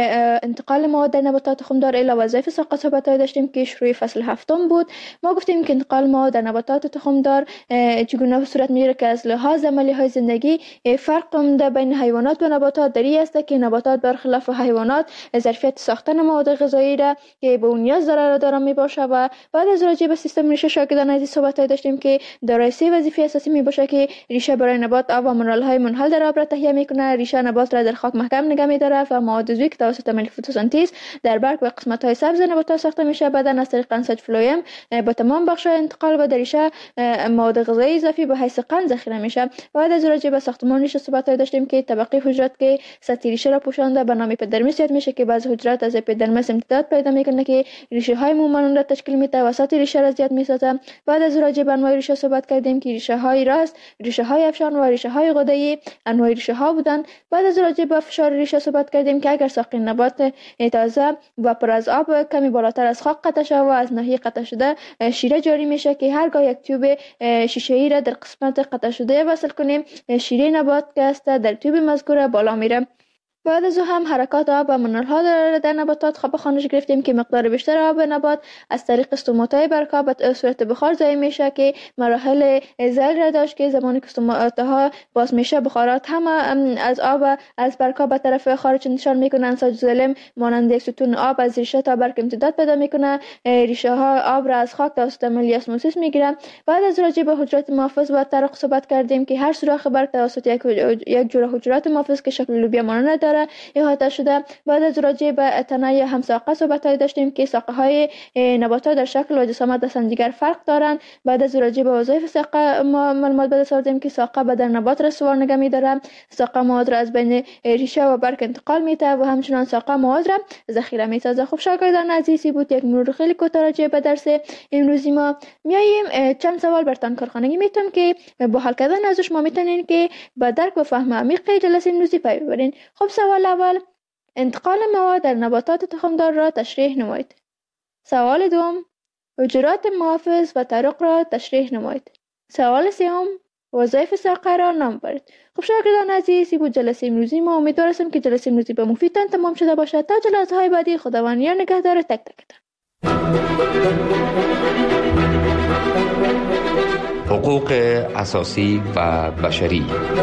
انتقال مواد در نباتات تخمدار الی وظایف ساقه صحبت داشتیم که شروع فصل هفتم بود. ما گفتیم که انتقال مواد در نباتات تخمدار چگونه صورت میگیره که از لحاظ عملی های زندگی فرق بین حیوانات و نباتات در این است که نباتات برخلاف حیوانات ظرفیت ساختن مواد غذایی را که به اون نیاز داره می باشه. و بعد از راجع به سیستم ریشه شاگردان عزیز صحبت داشتیم که دارای 3 وظیفه اساسی می باشه که ریشه برای نبات آب و منرال‌های منحل در آب را تهیه میکنه، ریشه نبات را در خاک محکم نگه می‌داره و مواد عضوی که توسط عمل فتوسنتز در برگ و قسمت‌های سبز نبات ساخته میشه بعد از طریق انساج فلویم با تمام بخش‌های انتقال و در ریشه مواد غذایی اضافی به حیث قند ذخیره میشه. بعد از راجع به ساختمان ریشه صحبت داشتیم که طبقه حجرات که سطح ریشه را پوشانده به نام اپیدرمیس یاد میشه که بعضی حجرات از اپیدرمیس امتداد پیدا میکنه که ریشه‌های مومن را تشکیل میده و سطح ریشه را زیاد میسازه. بعد از راجع به انواع ریشه صحبت کردیم که ریشه های راست، ریشه های افشان و ریشه های غده‌ای انواع ریشه ها بودن. بعد از راجع به فشار ریشه صحبت کردیم که اگر ساقه نبات تازه و پر از آب کمی بالاتر از خاک قطع شده و از ناحیه قطع شده شیره جاری میشه که هرگاه یک تیوب شیشه‌ای را در قسمت قطع شده وصل کنیم، شیره نبات که است در تیوب مذکور بالا میره. بعد از هم حرکات آب و منرال‌ها در نباتات خواب خانش گرفتیم که مقدار بیشتر آب نبات از طریق استومات‌های برگ‌ها به صورت بخار ضایع میشه که مراحل زل را داشت که زمانی که استومات‌ها باز میشه بخارات هم از آب از برگ‌ها به طرف خارج انتشار میکنن. انساج ظلم مانند یک ستون آب از ریشه تا برگ امتداد پیدا میکنه، ریشه ها آب را از خاک توسط عمل اسموسیس میگیرن. بعد از راجع به حجرات محافظ و طرق صحبت کردیم که هر سوراخ برگ توسط یک جوره حجرات محافظ که شکل لوبیا مانند داره احاطه شده. بعد از راجع به تنه همساقه صحبت داشتیم که ساقه های نباتات در شکل و جسامت از دیگر فرق دارند. بعد از راجع به وظایف ساقه معلومات به دست آوردیم که ساقه بدن نبات را سوار نگه می‌داره، ساقه مواد را از بین ریشه و برگ انتقال میده و همچنان ساقه مواد را ذخیره میسازه. خب شاگردان عزیزی بود یک مرور خیلی کوتاه راجع به درس امروزی ما. میایم چند سوال براتون کارخانگی میتونم که با حل کردن ازش ما میتونین که با درک و فهم عمیق جلسه امروزی پی ببرین. خب سوال اول، انتقال مواد در نباتات تخمدار را تشریح نمایید. سوال دوم، حجرات محافظ و طرق را تشریح نمایید. سوال سوم، وظایف ساقه را نام برید. خب شاگردان عزیزی بود جلسه امروزی ما. امیدوارم که جلسه امروزی به مفیدتان تمام شده باشد. تا جلسه های بعدی خداوند یار نگهدار تک تکتان. حقوق اساسی و بشری.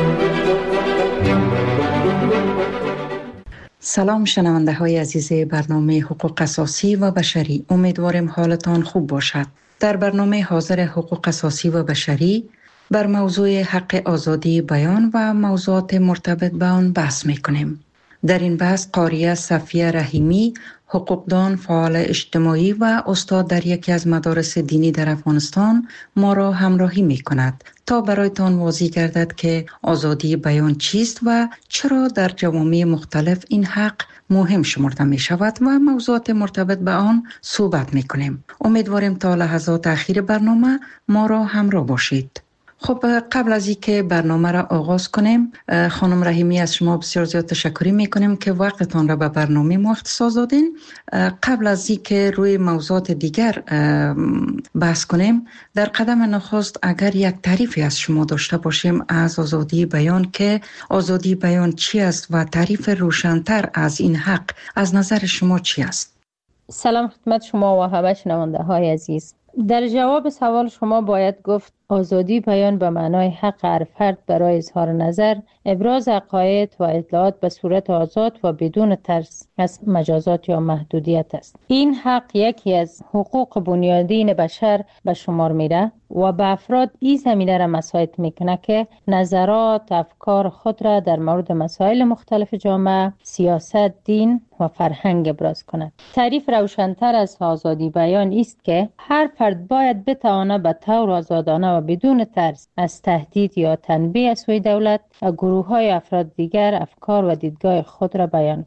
سلام شنونده های عزیز برنامه حقوق اساسی و بشری، امیدوارم حالتان خوب باشد. در برنامه حاضر حقوق اساسی و بشری بر موضوع حق آزادی بیان و موضوعات مرتبط به آن بحث می کنیم. در این بحث قاریه صفیه رحیمی، حقوقدان، فعال اجتماعی و استاد در یکی از مدارس دینی در افغانستان ما را همراهی می کند تا برایتان واضح گردد که آزادی بیان چیست و چرا در جوامع مختلف این حق مهم شمرده می شود و موضوعات مرتبط به آن صحبت می کنیم. امیدواریم تا لحظات اخیر برنامه ما را همراه باشید. خب قبل از اینکه برنامه را آغاز کنیم، خانم رحیمی از شما بسیار زیاد تشکر میکنیم که وقتتان را به برنامه ما اختصاص دادین. قبل از اینکه روی موضوعات دیگر بحث کنیم، در قدم نخست اگر یک تعریفی از شما داشته باشیم از آزادی بیان، که آزادی بیان چی است و تعریف روشن‌تر از این حق از نظر شما چی است؟ سلام خدمت شما و همه شنونده های عزیز. در جواب سوال شما باید گفت آزادی بیان به معنای حق هر فرد برای اظهار نظر، ابراز عقاید و اطلاعات به صورت آزاد و بدون ترس از مجازات یا محدودیت است. این حق یکی از حقوق بنیادین بشر به شمار میره و به افراد این زمینه را مساعد میکنه که نظرات، افکار خود را در مورد مسائل مختلف جامعه، سیاست، دین و فرهنگ ابراز کند. تعریف روشن‌تر از آزادی بیان است که هر فرد باید بتواند به طور آزادانه و بدون ترس از تهدید یا تنبیه از سوی دولت و گروه‌های افراد دیگر افکار و دیدگاه خود را بیان کند.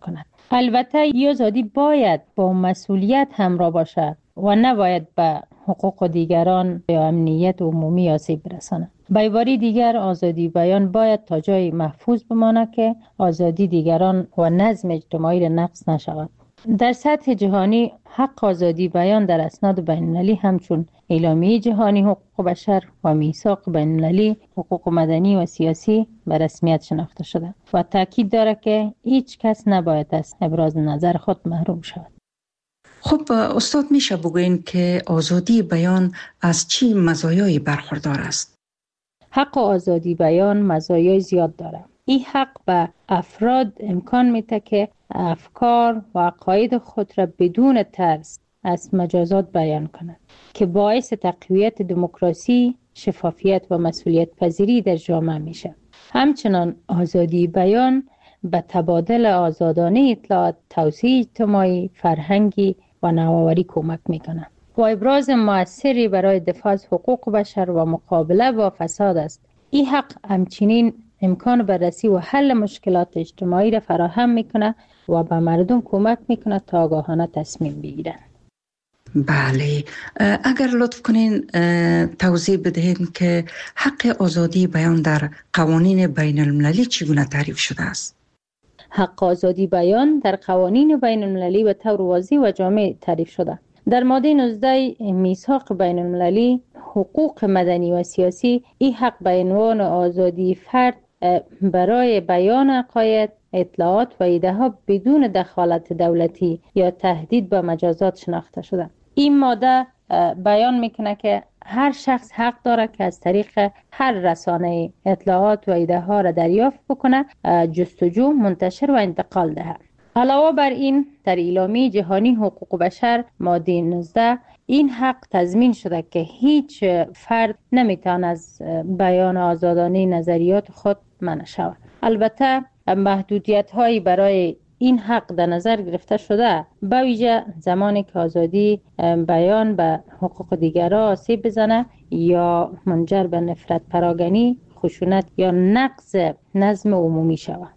البته این آزادی باید با مسئولیت همراه باشد و نباید به حقوق دیگران یا امنیت عمومی آسیب برساند. به عبارت دیگر آزادی بیان باید تا جای محفوظ بماند که آزادی دیگران و نظم اجتماعی را نقض نشود. در سطح جهانی حق آزادی بیان در اسناد بین‌المللی همچون اعلامیه جهانی حقوق بشر و میثاق بین‌المللی حقوق مدنی و سیاسی به رسمیت شناخته شده و تاکید دارد که هیچ کس نباید از ابراز نظر خود محروم شود. خب استاد میشه بگوین که آزادی بیان از چی مزایایی برخوردار است؟ حق آزادی بیان مزایای زیاد دارد. این حق به افراد امکان میده که افکار و عقاید خود را بدون ترس از مجازات بیان کنند که باعث تقویت دموکراسی، شفافیت و مسئولیت پذیری در جامعه میشه. همچنان آزادی بیان به تبادل آزادانه اطلاعات، توسعه اجتماعی، فرهنگی و نوآوری کمک میکنه و ابراز مؤثری برای دفاع از حقوق بشر و مقابله با فساد است. این حق همچنین امکان بررسی و حل مشکلات اجتماعی را فراهم میکنه و به مردم کمک میکنه تا آگاهانه تصمیم بگیرن. بله، اگر لطف کنین توضیح بدهید که حق آزادی بیان در قوانین بین المللی چگونه تعریف شده است؟ حق آزادی بیان در قوانین بین المللی به طور واضح و جامع تعریف شده. در ماده 19 میثاق بین المللی حقوق مدنی و سیاسی این حق به عنوان آزادی فرد برای بیان عقاید، اطلاعات و ایده ها بدون دخالت دولتی یا تهدید به مجازات شناخته شده. این ماده بیان میکنه که هر شخص حق داره که از طریق هر رسانه اطلاعات و ایده ها را دریافت بکنه، جستجو، منتشر و انتقال دهد. علاوه بر این در اعلامیه جهانی حقوق بشر ماده 19 این حق تضمین شده که هیچ فرد نمیتونه از بیان آزادانه نظریات خود منع شود. البته محدودیت هایی برای این حق در نظر گرفته شده، به ویژه زمانی که آزادی بیان به حقوق دیگران آسیب بزنه یا منجر به نفرت پراگنی، خشونت یا نقض نظم عمومی شود.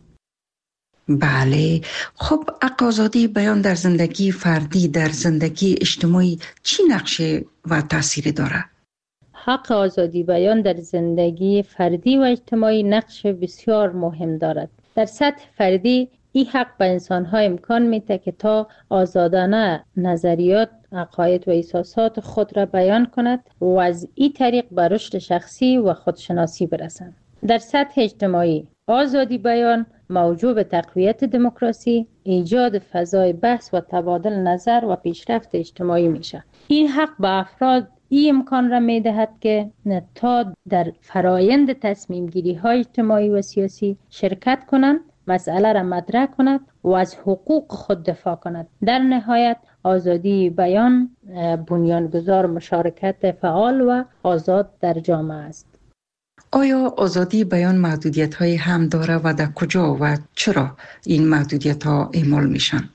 بله، خب حق آزادی بیان در زندگی فردی، در زندگی اجتماعی چی نقشه و تأثیری داره؟ حق آزادی بیان در زندگی فردی و اجتماعی نقش بسیار مهم دارد. در سطح فردی این حق به انسان‌ها امکان میده که تا آزادانه نظریات، عقاید و احساسات خود را بیان کند و از این طریق به رشد شخصی و خودشناسی برسند. در سطح اجتماعی آزادی بیان موجب به تقویت دموکراسی، ایجاد فضای بحث و تبادل نظر و پیشرفت اجتماعی میشه. این حق به افراد این امکان را میدهد که تا در فرایند تصمیم گیری های اجتماعی و سیاسی شرکت کنند، مسئله را مطرح کند و از حقوق خود دفاع کند. در نهایت آزادی بیان بنیانگذار مشارکت فعال و آزاد در جامعه است. آیا آزادی بیان محدودیت های هم داره و در کجا و چرا این محدودیت ها اعمال میشن؟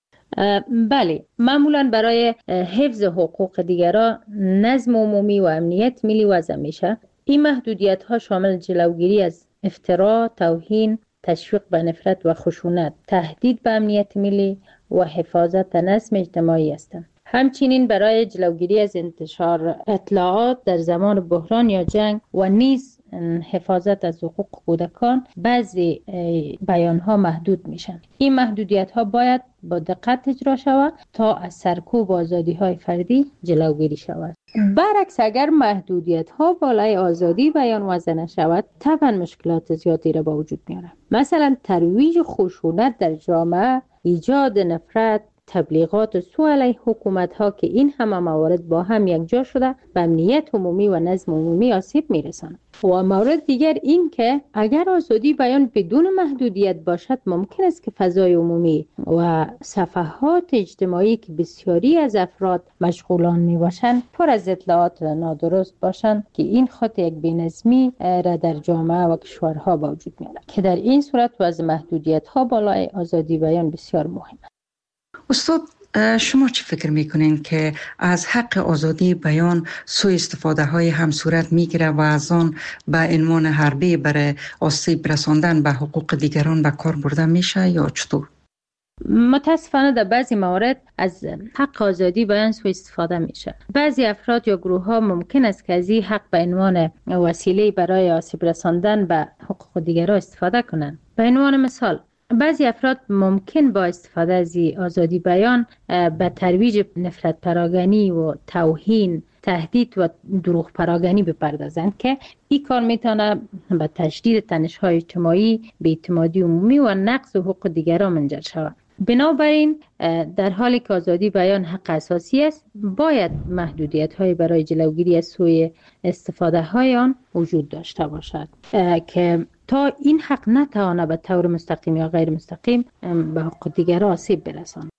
بله، معمولا برای حفظ حقوق دیگران، نظم عمومی و امنیت ملی وضع میشه. این محدودیت ها شامل جلوگیری از افترا، توهین، تشویق به نفرت و خشونت، تهدید به امنیت ملی و حفاظت نظم اجتماعی هستند. همچنین برای جلوگیری از انتشار اطلاعات در زمان بحران یا جنگ و نیز حفاظت از حقوق کودکان بعضی بیانها محدود میشن. این محدودیت ها باید با دقت اجرا شود تا از سرکوب آزادی های فردی جلوگیری شود. برعکس اگر محدودیت ها بالای آزادی بیان وضع نشود، طبعا مشکلات زیادی را با وجود میاره. مثلا ترویج خشونت در جامعه، ایجاد نفرت، تبلیغات سوء علیه حکومت ها که این همه موارد با هم یکجا شده به امنیت عمومی و نظم عمومی آسیب میرسند. و مورد دیگر این که اگر آزادی بیان بدون محدودیت باشد، ممکن است که فضای عمومی و صفحات اجتماعی که بسیاری از افراد مشغولان می باشند پر از اطلاعات نادرست باشند که این خود یک بی‌نظمی را در جامعه و کشورها با وجود میاره که در این صورت وضع محدودیت ها بالای آزادی بیان بسیار مهم است. استاد، شما چی فکر میکنین که از حق آزادی بیان سوء استفاده های هم صورت میگیره و از آن به عنوان حربه برای آسیب رساندن به حقوق دیگران به کار برده میشه یا چطور؟ متاسفانه در بعضی موارد از حق آزادی بیان سوء استفاده میشه. بعضی افراد یا گروه ها ممکن است که از این حق به عنوان وسیله برای آسیب رساندن به حقوق دیگران استفاده کنند. به عنوان مثال، بعضی افراد ممکن با استفاده از آزادی بیان به ترویج نفرت پراگنی و توهین، تهدید و دروغ پراگنی بپردازند که این کار میتونه به تشدید تنش‌های اجتماعی، بی‌اعتمادی عمومی و نقض حقوق دیگران منجر شود. بنابراین در حالی که آزادی بیان حق اساسی است، باید محدودیت‌های برای جلوگیری از سوء استفاده های آن وجود داشته باشد که تا این حق نتوانه به طور مستقیم یا غیر مستقیم به حقوق دیگران آسیب برساند.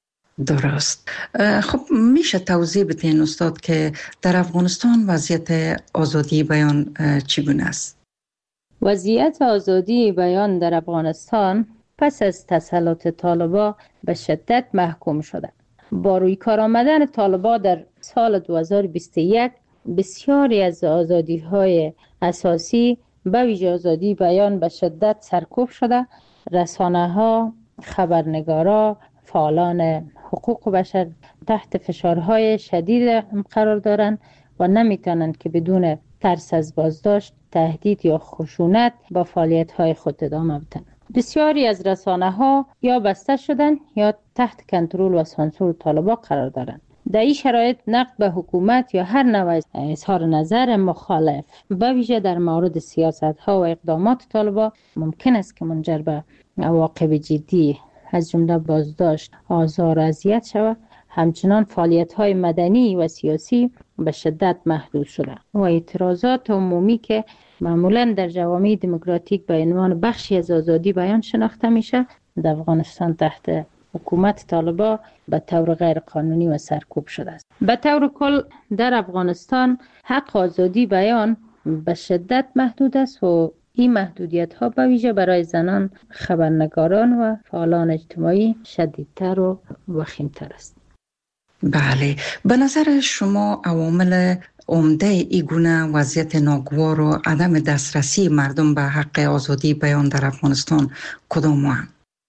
درست. خب میشه توضیح بدین استاد که در افغانستان وضعیت آزادی بیان چگونه است؟ وضعیت آزادی بیان در افغانستان پس از تسلط طالبان به شدت محکوم شده. با روی کار آمدن طالبان در سال 2021 بسیاری از آزادی‌های اساسی به ویژه آزادی بیان به شدت سرکوب شده. رسانه‌ها، خبرنگارا، فعالان حقوق بشر تحت فشارهای شدید قرار دارند و نمیتونند که بدون ترس از بازداشت، تهدید یا خشونت با فعالیت‌های خود ادامه بدن. بسیاری از رسانه‌ها یا بسته شدن یا تحت کنترل و سانسور طالبان قرار دارند. در این شرایط نقد به حکومت یا هر نوع اظهار نظر مخالف به ویژه در مورد سیاست‌ها و اقدامات طالبان ممکن است که منجر به عواقب جدی از جمله بازداشت، آزار و اذیت شود. همچنان فعالیت‌های مدنی و سیاسی به شدت محدود شده و اعتراضات عمومی که معمولاً در جوامع دموکراتیک به عنوان بخشی از آزادی بیان شناخته میشه، در افغانستان تحت حکومت طالبان به طور غیر قانونی و سرکوب شده است. به طور کل در افغانستان حق آزادی بیان به شدت محدود است و این محدودیت ها به ویژه برای زنان، خبرنگاران و فعالان اجتماعی شدیدتر و وخیمتر است. بله، به نظر شما عوامل عمده ای گونه وضعیت ناگوار و عدم دسترسی مردم به حق آزادی بیان در افغانستان کدام هستند؟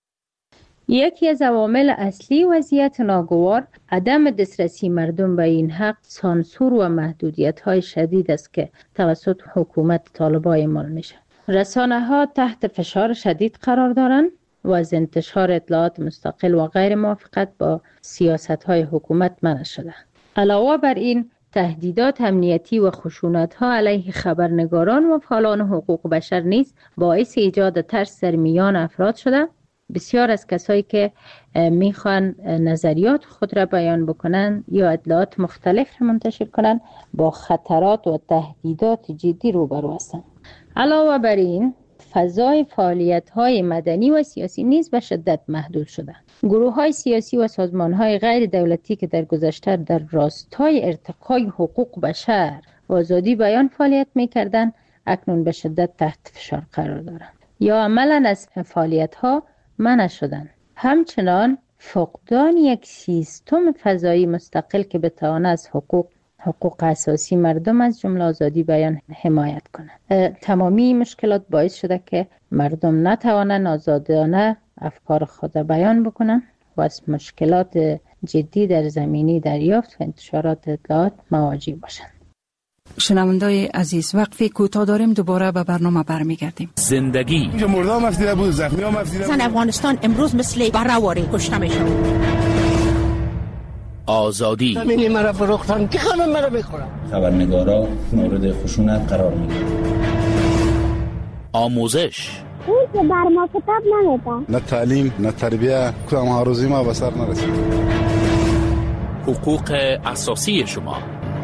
یکی از عوامل اصلی وضعیت ناگوار عدم دسترسی مردم به این حق سانسور و محدودیت‌های شدید است که توسط حکومت طالبان اعمال میشه. رسانه‌ها تحت فشار شدید قرار دارند و از انتشار اطلاعات مستقل و غیر موافقت با سیاست‌های حکومت منع شده. علاوه بر این تهدیدات امنیتی و خشونت‌ها علیه خبرنگاران و فعالان حقوق بشر نیز باعث ایجاد ترس در میان افراد شده. بسیار از کسایی که میخوان نظریات خود را بیان بکنن یا اطلاعات مختلف را منتشر کنن با خطرات و تهدیدات جدی روبرو هستند. علاوه بر این فضای فعالیت‌های مدنی و سیاسی نیز به شدت محدود شده. گروه‌های سیاسی و سازمان‌های غیر دولتی که در گذشته در راستای ارتقای حقوق بشر و آزادی بیان فعالیت می‌کردند، اکنون به شدت تحت فشار قرار دارند یا عملاً از فعالیت‌ها منع شدند. همچنان فقدان یک سیستم فضایی مستقل که بتواند از حقوق اساسی مردم از جمله آزادی بیان حمایت کنند. تمامی مشکلات باعث شده که مردم نتوانند آزادانه افکار خود بیان بکنند و از مشکلات جدی در زمینه دریافت و انتشارات اطلاعات مواجه باشند. شنوندای عزیز، وقفه کوتاه داریم، دوباره به برنامه برمیگردیم. زندگی اینجا مردم افدیده بود، زخمی هم افدیده بود. زن افغانستان امروز مثل برآوری کشته میشه. آزادی همین مرا فروختن که خانم مرا میخورن. خبرنگارا مورد خشونت قرار میگیرن. آموزش اون که بر ما کتاب نمیدن. نه تعلیم، نه تربیه، کدام ها روزی ما به سر نرسید. حقوق اساسی شما.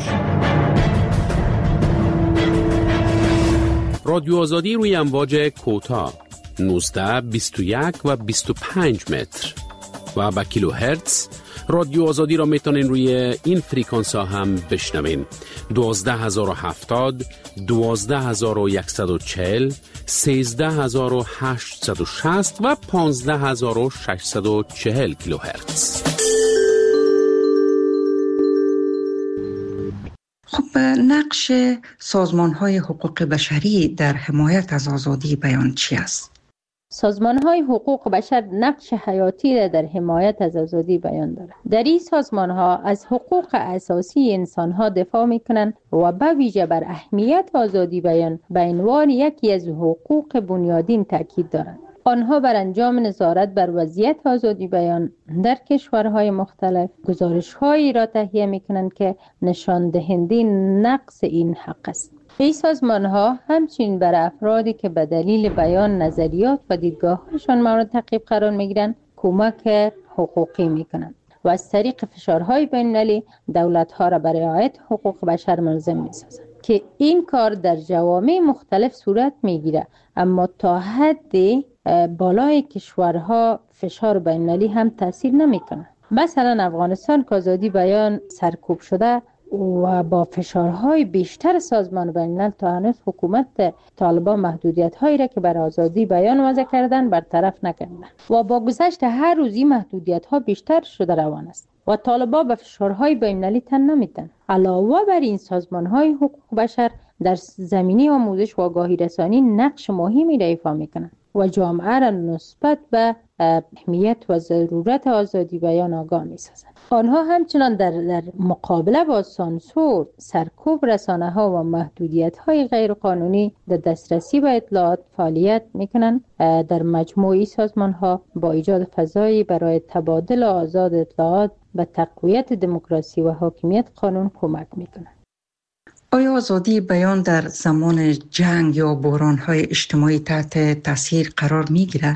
رادیو آزادی روی امواج کوتاه 19, 21 و 25 متر و با کیلو هرتز. رادیو آزادی را میتونین روی این فریکانس ها هم بشنوین. 12070, 12140, 13860 و 15640 کیلو هرتز. خب نقش سازمان‌های حقوق بشری در حمایت از آزادی بیان چی است؟ سازمان‌های حقوق بشر نقش حیاتی را در حمایت از آزادی بیان دارند. در این سازمان‌ها از حقوق اساسی انسان‌ها دفاع می‌کنند و به ویژه بر اهمیت آزادی بیان به عنوان یکی از حقوق بنیادین تاکید دارند. آنها بر انجام نظارت بر وضعیت آزادی بیان در کشورهای مختلف گزارش‌هایی را تهیه می‌کنند که نشان دهنده نقص این حق است. این سازمان‌ها همچنین بر افرادی که به دلیل بیان نظریات و دیدگاه‌هایشان مورد تعقیب قرار می‌گیرند کمک حقوقی می‌کنند و از طریق فشارهای بین‌المللی دولت‌ها را برای رعایت حقوق بشر ملزم می‌سازند که این کار در جوامع مختلف صورت می‌گیرد، اما تا حد بالای کشورها فشار بین‌المللی هم تاثیر نمی‌کند. مثلا افغانستان که آزادی بیان سرکوب شده و با فشارهای بیشتر سازمان بین‌الملل تا هنوز حکومت طالبان محدودیت‌هایی را که بر آزادی بیان وضع کردن برطرف نکردند و با گذشت هر روزی محدودیت‌ها بیشتر شده روان است و طالبان به فشارهای بین‌المللی تن نمی‌دهند. علاوه بر این سازمان‌های حقوق بشر در زمینه آموزش و آگاهی رسانی نقش مهمی را ایفا می‌کنند و جامعه را نسبت به اهمیت و ضرورت آزادی بیان آگاه می‌سازند. آنها همچنان در مقابله با سانسور، سرکوب رسانه‌ها و محدودیت‌های غیرقانونی در دسترسی به اطلاعات فعالیت می‌کنند. در مجموعی سازمان‌ها با ایجاد فضایی برای تبادل آزاد اطلاعات به تقویت دموکراسی و حاکمیت قانون کمک می‌کنند. آیا آزادی بیان در زمان جنگ یا بحران‌های اجتماعی تحت تاثیر قرار می‌گیرد؟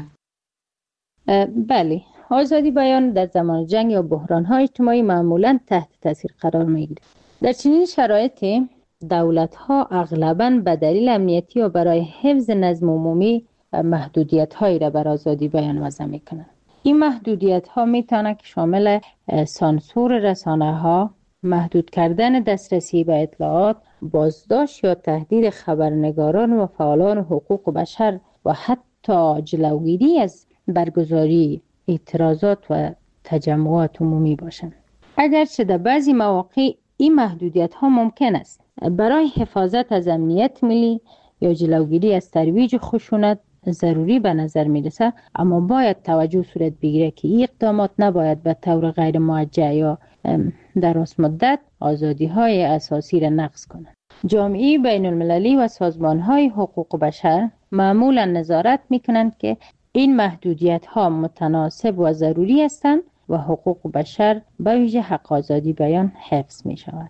بله، آزادی بیان در زمان جنگ یا بحران‌های اجتماعی معمولاً تحت تاثیر قرار می‌گیرد. در چنین شرایطی دولت‌ها اغلباً به دلیل امنیتی و برای حفظ نظم عمومی محدودیت‌هایی را بر آزادی بیان وضع می‌کنند. این محدودیت‌ها می‌تواند که شامل سانسور رسانه‌ها، محدود کردن دسترسی به اطلاعات، بازداشت یا تهدید خبرنگاران و فعالان حقوق بشر و حتی جلوگیری از برگزاری اعتراضات و تجمعات عمومی باشند. اگرچه در بعضی مواقع این محدودیت‌ها ممکن است برای حفاظت از امنیت ملی یا جلوگیری از ترویج خشونت ضروری به نظر می‌رسد، اما باید توجه صورت بگیره که این اقدامات نباید به طور غیر موجه یا دراز مدت آزادی‌های اساسی را نقض کنند. جامعه بین‌المللی و سازمان‌های حقوق بشر معمولاً نظارت می‌کنند که این محدودیت‌ها متناسب و ضروری هستند و حقوق بشر به ویژه حق آزادی بیان حفظ می‌شود.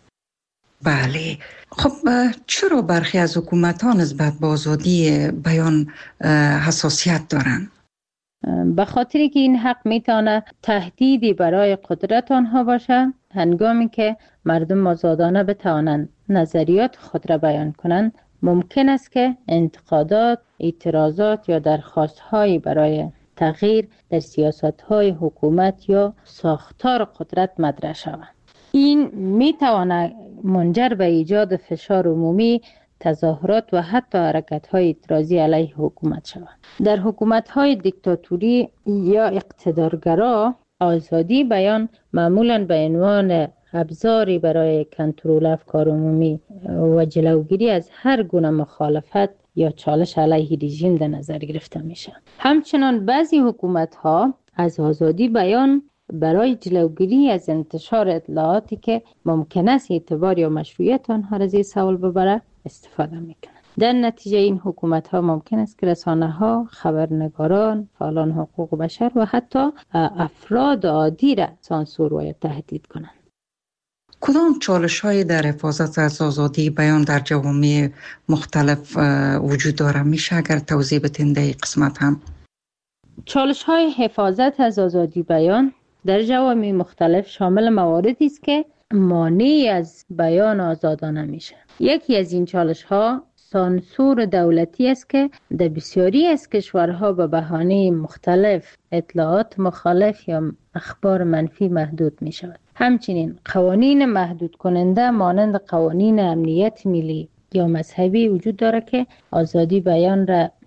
بله، خب چرا برخی از حکومت‌ها نسبت به آزادی بیان حساسیت دارند؟ به خاطر که این حق میتونه تهدیدی برای قدرت آنها باشه، هنگامی که مردم آزادانه بتوانند نظریات خود را بیان کنند، ممکن است که انتقادات، اعتراضات یا درخواست‌هایی برای تغییر در سیاست‌های حکومت یا ساختار قدرت مطرح شود. این میتواند منجر به ایجاد فشار عمومی، تظاهرات و حتی حرکت‌های اعتراضی علیه حکومت شود. در حکومت‌های دیکتاتوری یا اقتدارگرا، آزادی بیان معمولاً به عنوان ابزاری برای کنترل افکار عمومی و جلوگیری از هر گونه مخالفت یا چالش علیه رژیم در نظر گرفته میشه. همچنان بعضی حکومت‌ها از آزادی بیان برای جلوگیری از انتشار اطلاعاتی که ممکن است اعتبار یا مشروعیت آنها را زیر سوال ببره استفاده میکنند. در نتیجه این حکومت‌ها ممکن است که رسانه‌ها، خبرنگاران، فعالان حقوق بشر و حتی افراد عادی را سانسور و تهدید کنند. کدام چالش‌های در حفاظت از آزادی بیان در جوامع مختلف وجود داره؟ میشه اگر توضیح بدین در این قسمت هم؟ چالش‌های حفاظت از آزادی بیان در جوامع مختلف شامل مواردی است که مانع از بیان آزادانه میشه. یکی از این چالش‌ها سانسور دولتی است که در بسیاری از کشورها به بهانه مختلف اطلاعات مخالف یا اخبار منفی محدود می شود. همچنین قوانین محدود کننده مانند قوانین امنیت ملی یا مذهبی وجود دارد که آزادی بیان را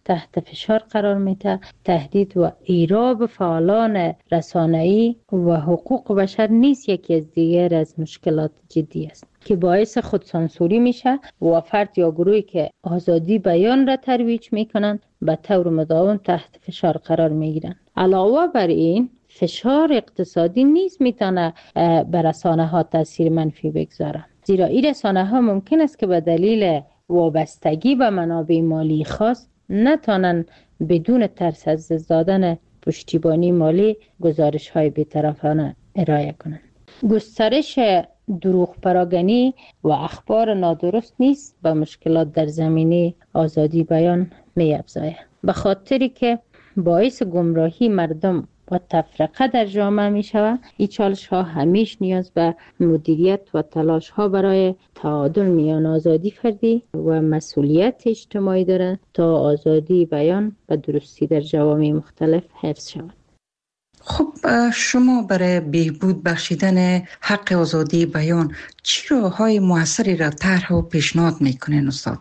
تحت فشار قرار میده. تهدید و ایراب فعالان رسانه‌ای و حقوق بشر نیز یکی از دیگر از مشکلات جدی است که باعث خودسانسوری میشه و فرد یا گروهی که آزادی بیان را ترویج میکنن به طور مداوم تحت فشار قرار میگیرن. علاوه بر این فشار اقتصادی نیز میتونه بر رسانه ها تاثیر منفی بگذاره، زیرا این رسانه ها ممکن است که به دلیل وابستگی به منابع مالی خاص نتونن بدون ترس از دادن پشتیبانی مالی گزارش های بی‌طرفانه ارائه کنند. گسترش دروغ پراگنی و اخبار نادرست نیست به مشکلات در زمینه آزادی بیان می افزاید، به خاطری که باعث گمراهی مردم و تفرقه در جامعه می شود. این چالش ها همیش نیاز به مدیریت و تلاش ها برای تعادل میان آزادی فردی و مسئولیت اجتماعی دارد تا آزادی بیان و درستی در جوامع مختلف حفظ شود. خب شما برای بهبود بخشیدن حق آزادی بیان چه راه‌های موثری را طرح و پیشنهاد میکنین استاد؟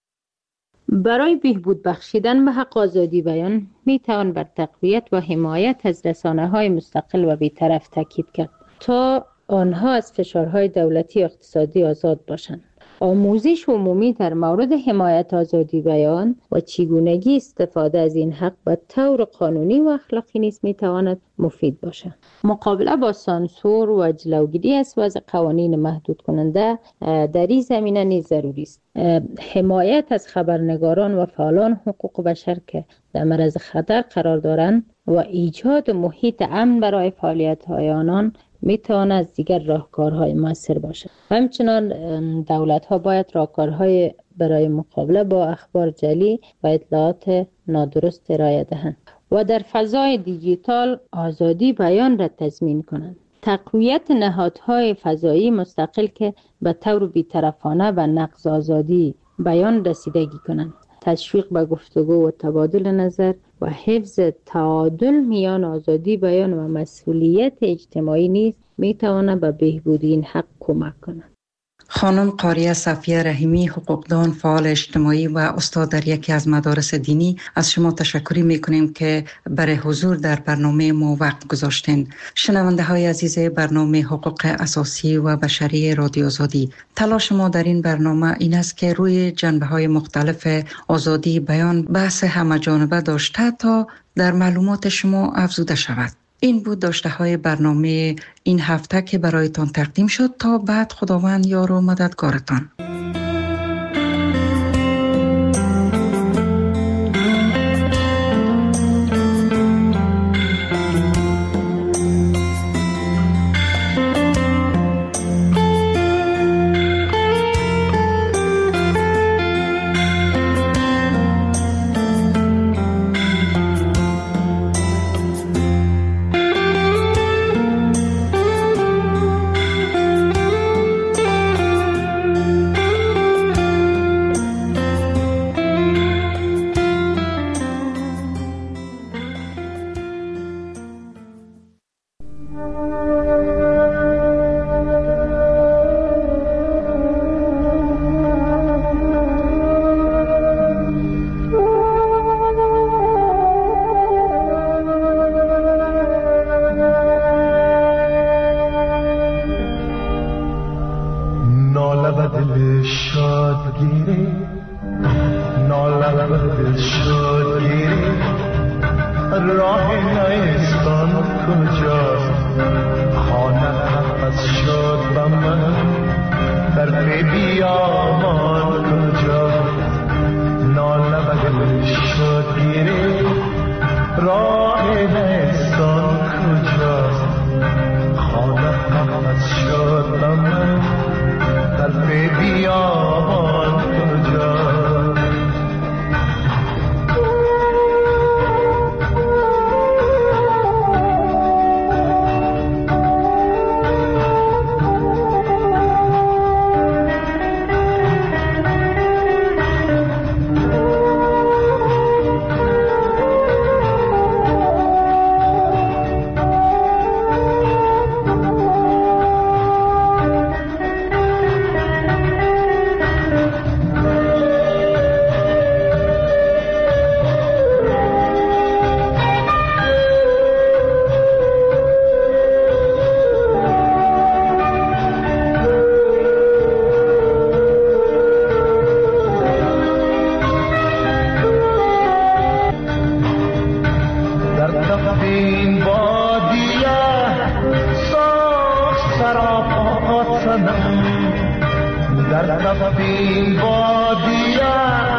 برای بهبود بخشیدن به حق آزادی بیان می توان بر تقویت و حمایت از رسانه‌های مستقل و بی‌طرف تاکید کرد تا آنها از فشارهای دولتی و اقتصادی آزاد باشند. آموزش عمومی در مورد حمایت آزادی بیان و چگونگی استفاده از این حق به طور قانونی و اخلاقی نیز می تواند مفید باشد. مقابله با سانسور و جلوگیری از وضع قوانین محدود کننده در این زمینه نیز ضروری است. حمایت از خبرنگاران و فعالان حقوق بشر که در معرض خطر قرار دارند و ایجاد محیط امن برای فعالیت‌های آنان می تواند از دیگر راهکارهای مؤثر باشد. همچنان دولت‌ها باید راهکارهای برای مقابله با اخبار جعلی و اطلاعات نادرست ارائه دهند و در فضای دیجیتال آزادی بیان را تضمین کنند. تقویت نهادهای فضایی مستقل که به طور بی‌طرفانه به نقض آزادی بیان رسیدگی کنند. تشویق به گفتگو و تبادل نظر و حفظ تعادل میان آزادی بیان و مسئولیت اجتماعی نیز میتواند به بهبود این حق کمک کند. خانم قاریه صفیه رحیمی، حقوقدان، فعال اجتماعی و استاد در یکی از مدارس دینی، از شما تشکر میکنیم که برای حضور در برنامه ما وقت گذاشتین. شنونده های عزیز برنامه حقوق اساسی و بشری رادیو آزادی، تلاش ما در این برنامه این است که روی جنبه های مختلف آزادی بیان بحث همه‌جانبه داشته تا در معلومات شما افزوده شود. این بود داشته های برنامه این هفته که برایتان تقدیم شد. تا بعد خداوند یار و مددگارتان. در تفین بادیه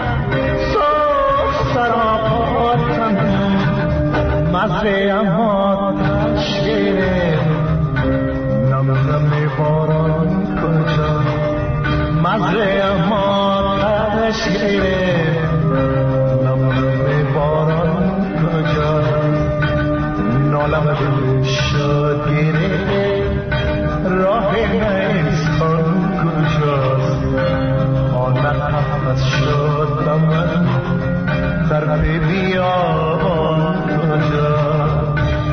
صاف سراپاتم مزه اما تشکیره نم نم باران کجا مزه اما تشکیره نم نم باران کجا نالم دل شد گیره راه نیستان کجاست خانه حفظ شد من طرف بیابان کجاست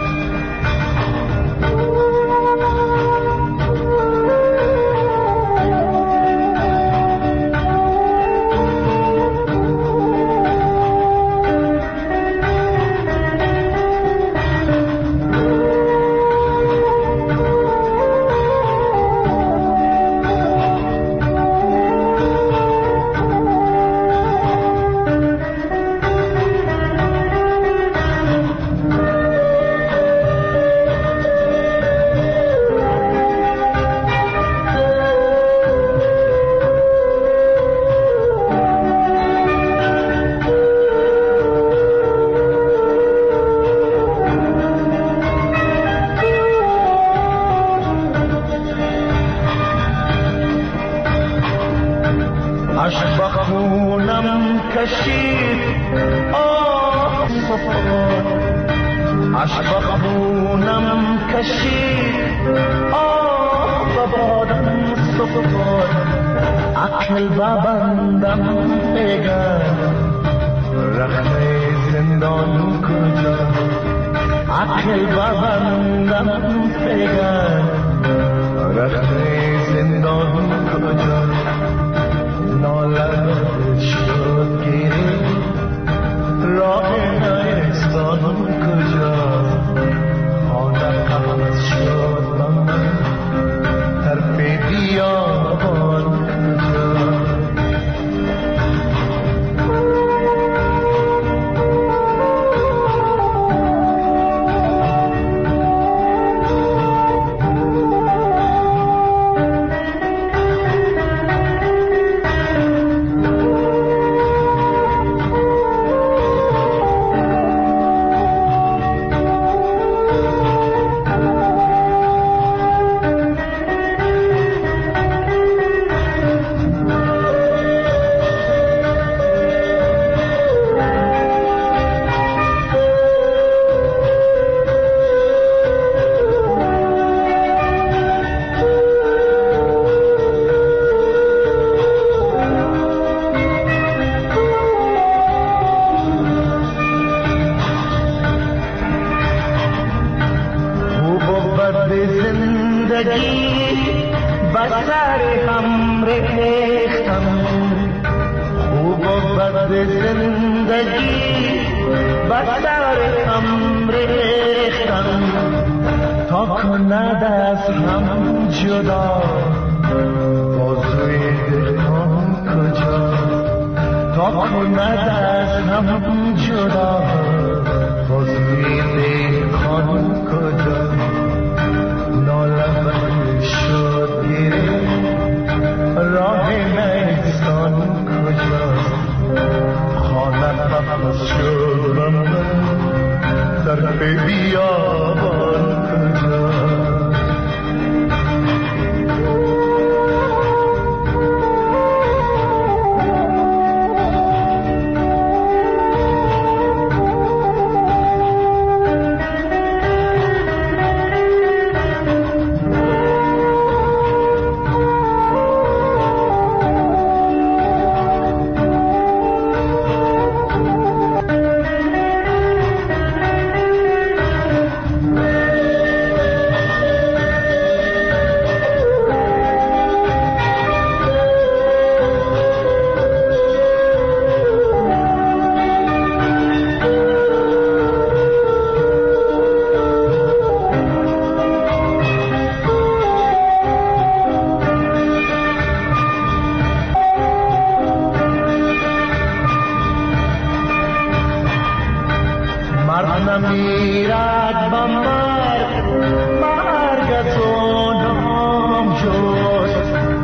نمیرد با مرگ از اونم شد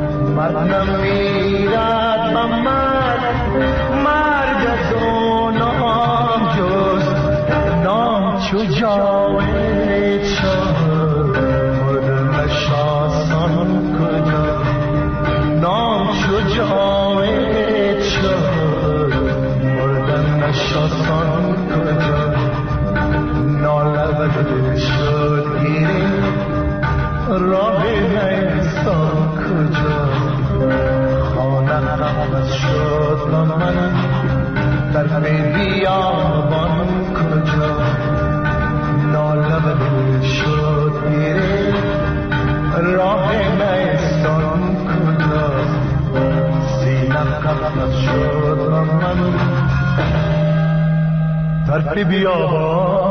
مرد نمیرد به مرگ از او نام جز نام چو جاوید شد مردن شاسان کجا نام چو جاوید شد مردن شاسان کجا ناله بده شد گیری راه نیستان کجا خانه قفص شد و من در بیابان کجا ناله بده شد گیری راه نیستان کجا سینه قفص شد و من در بیابان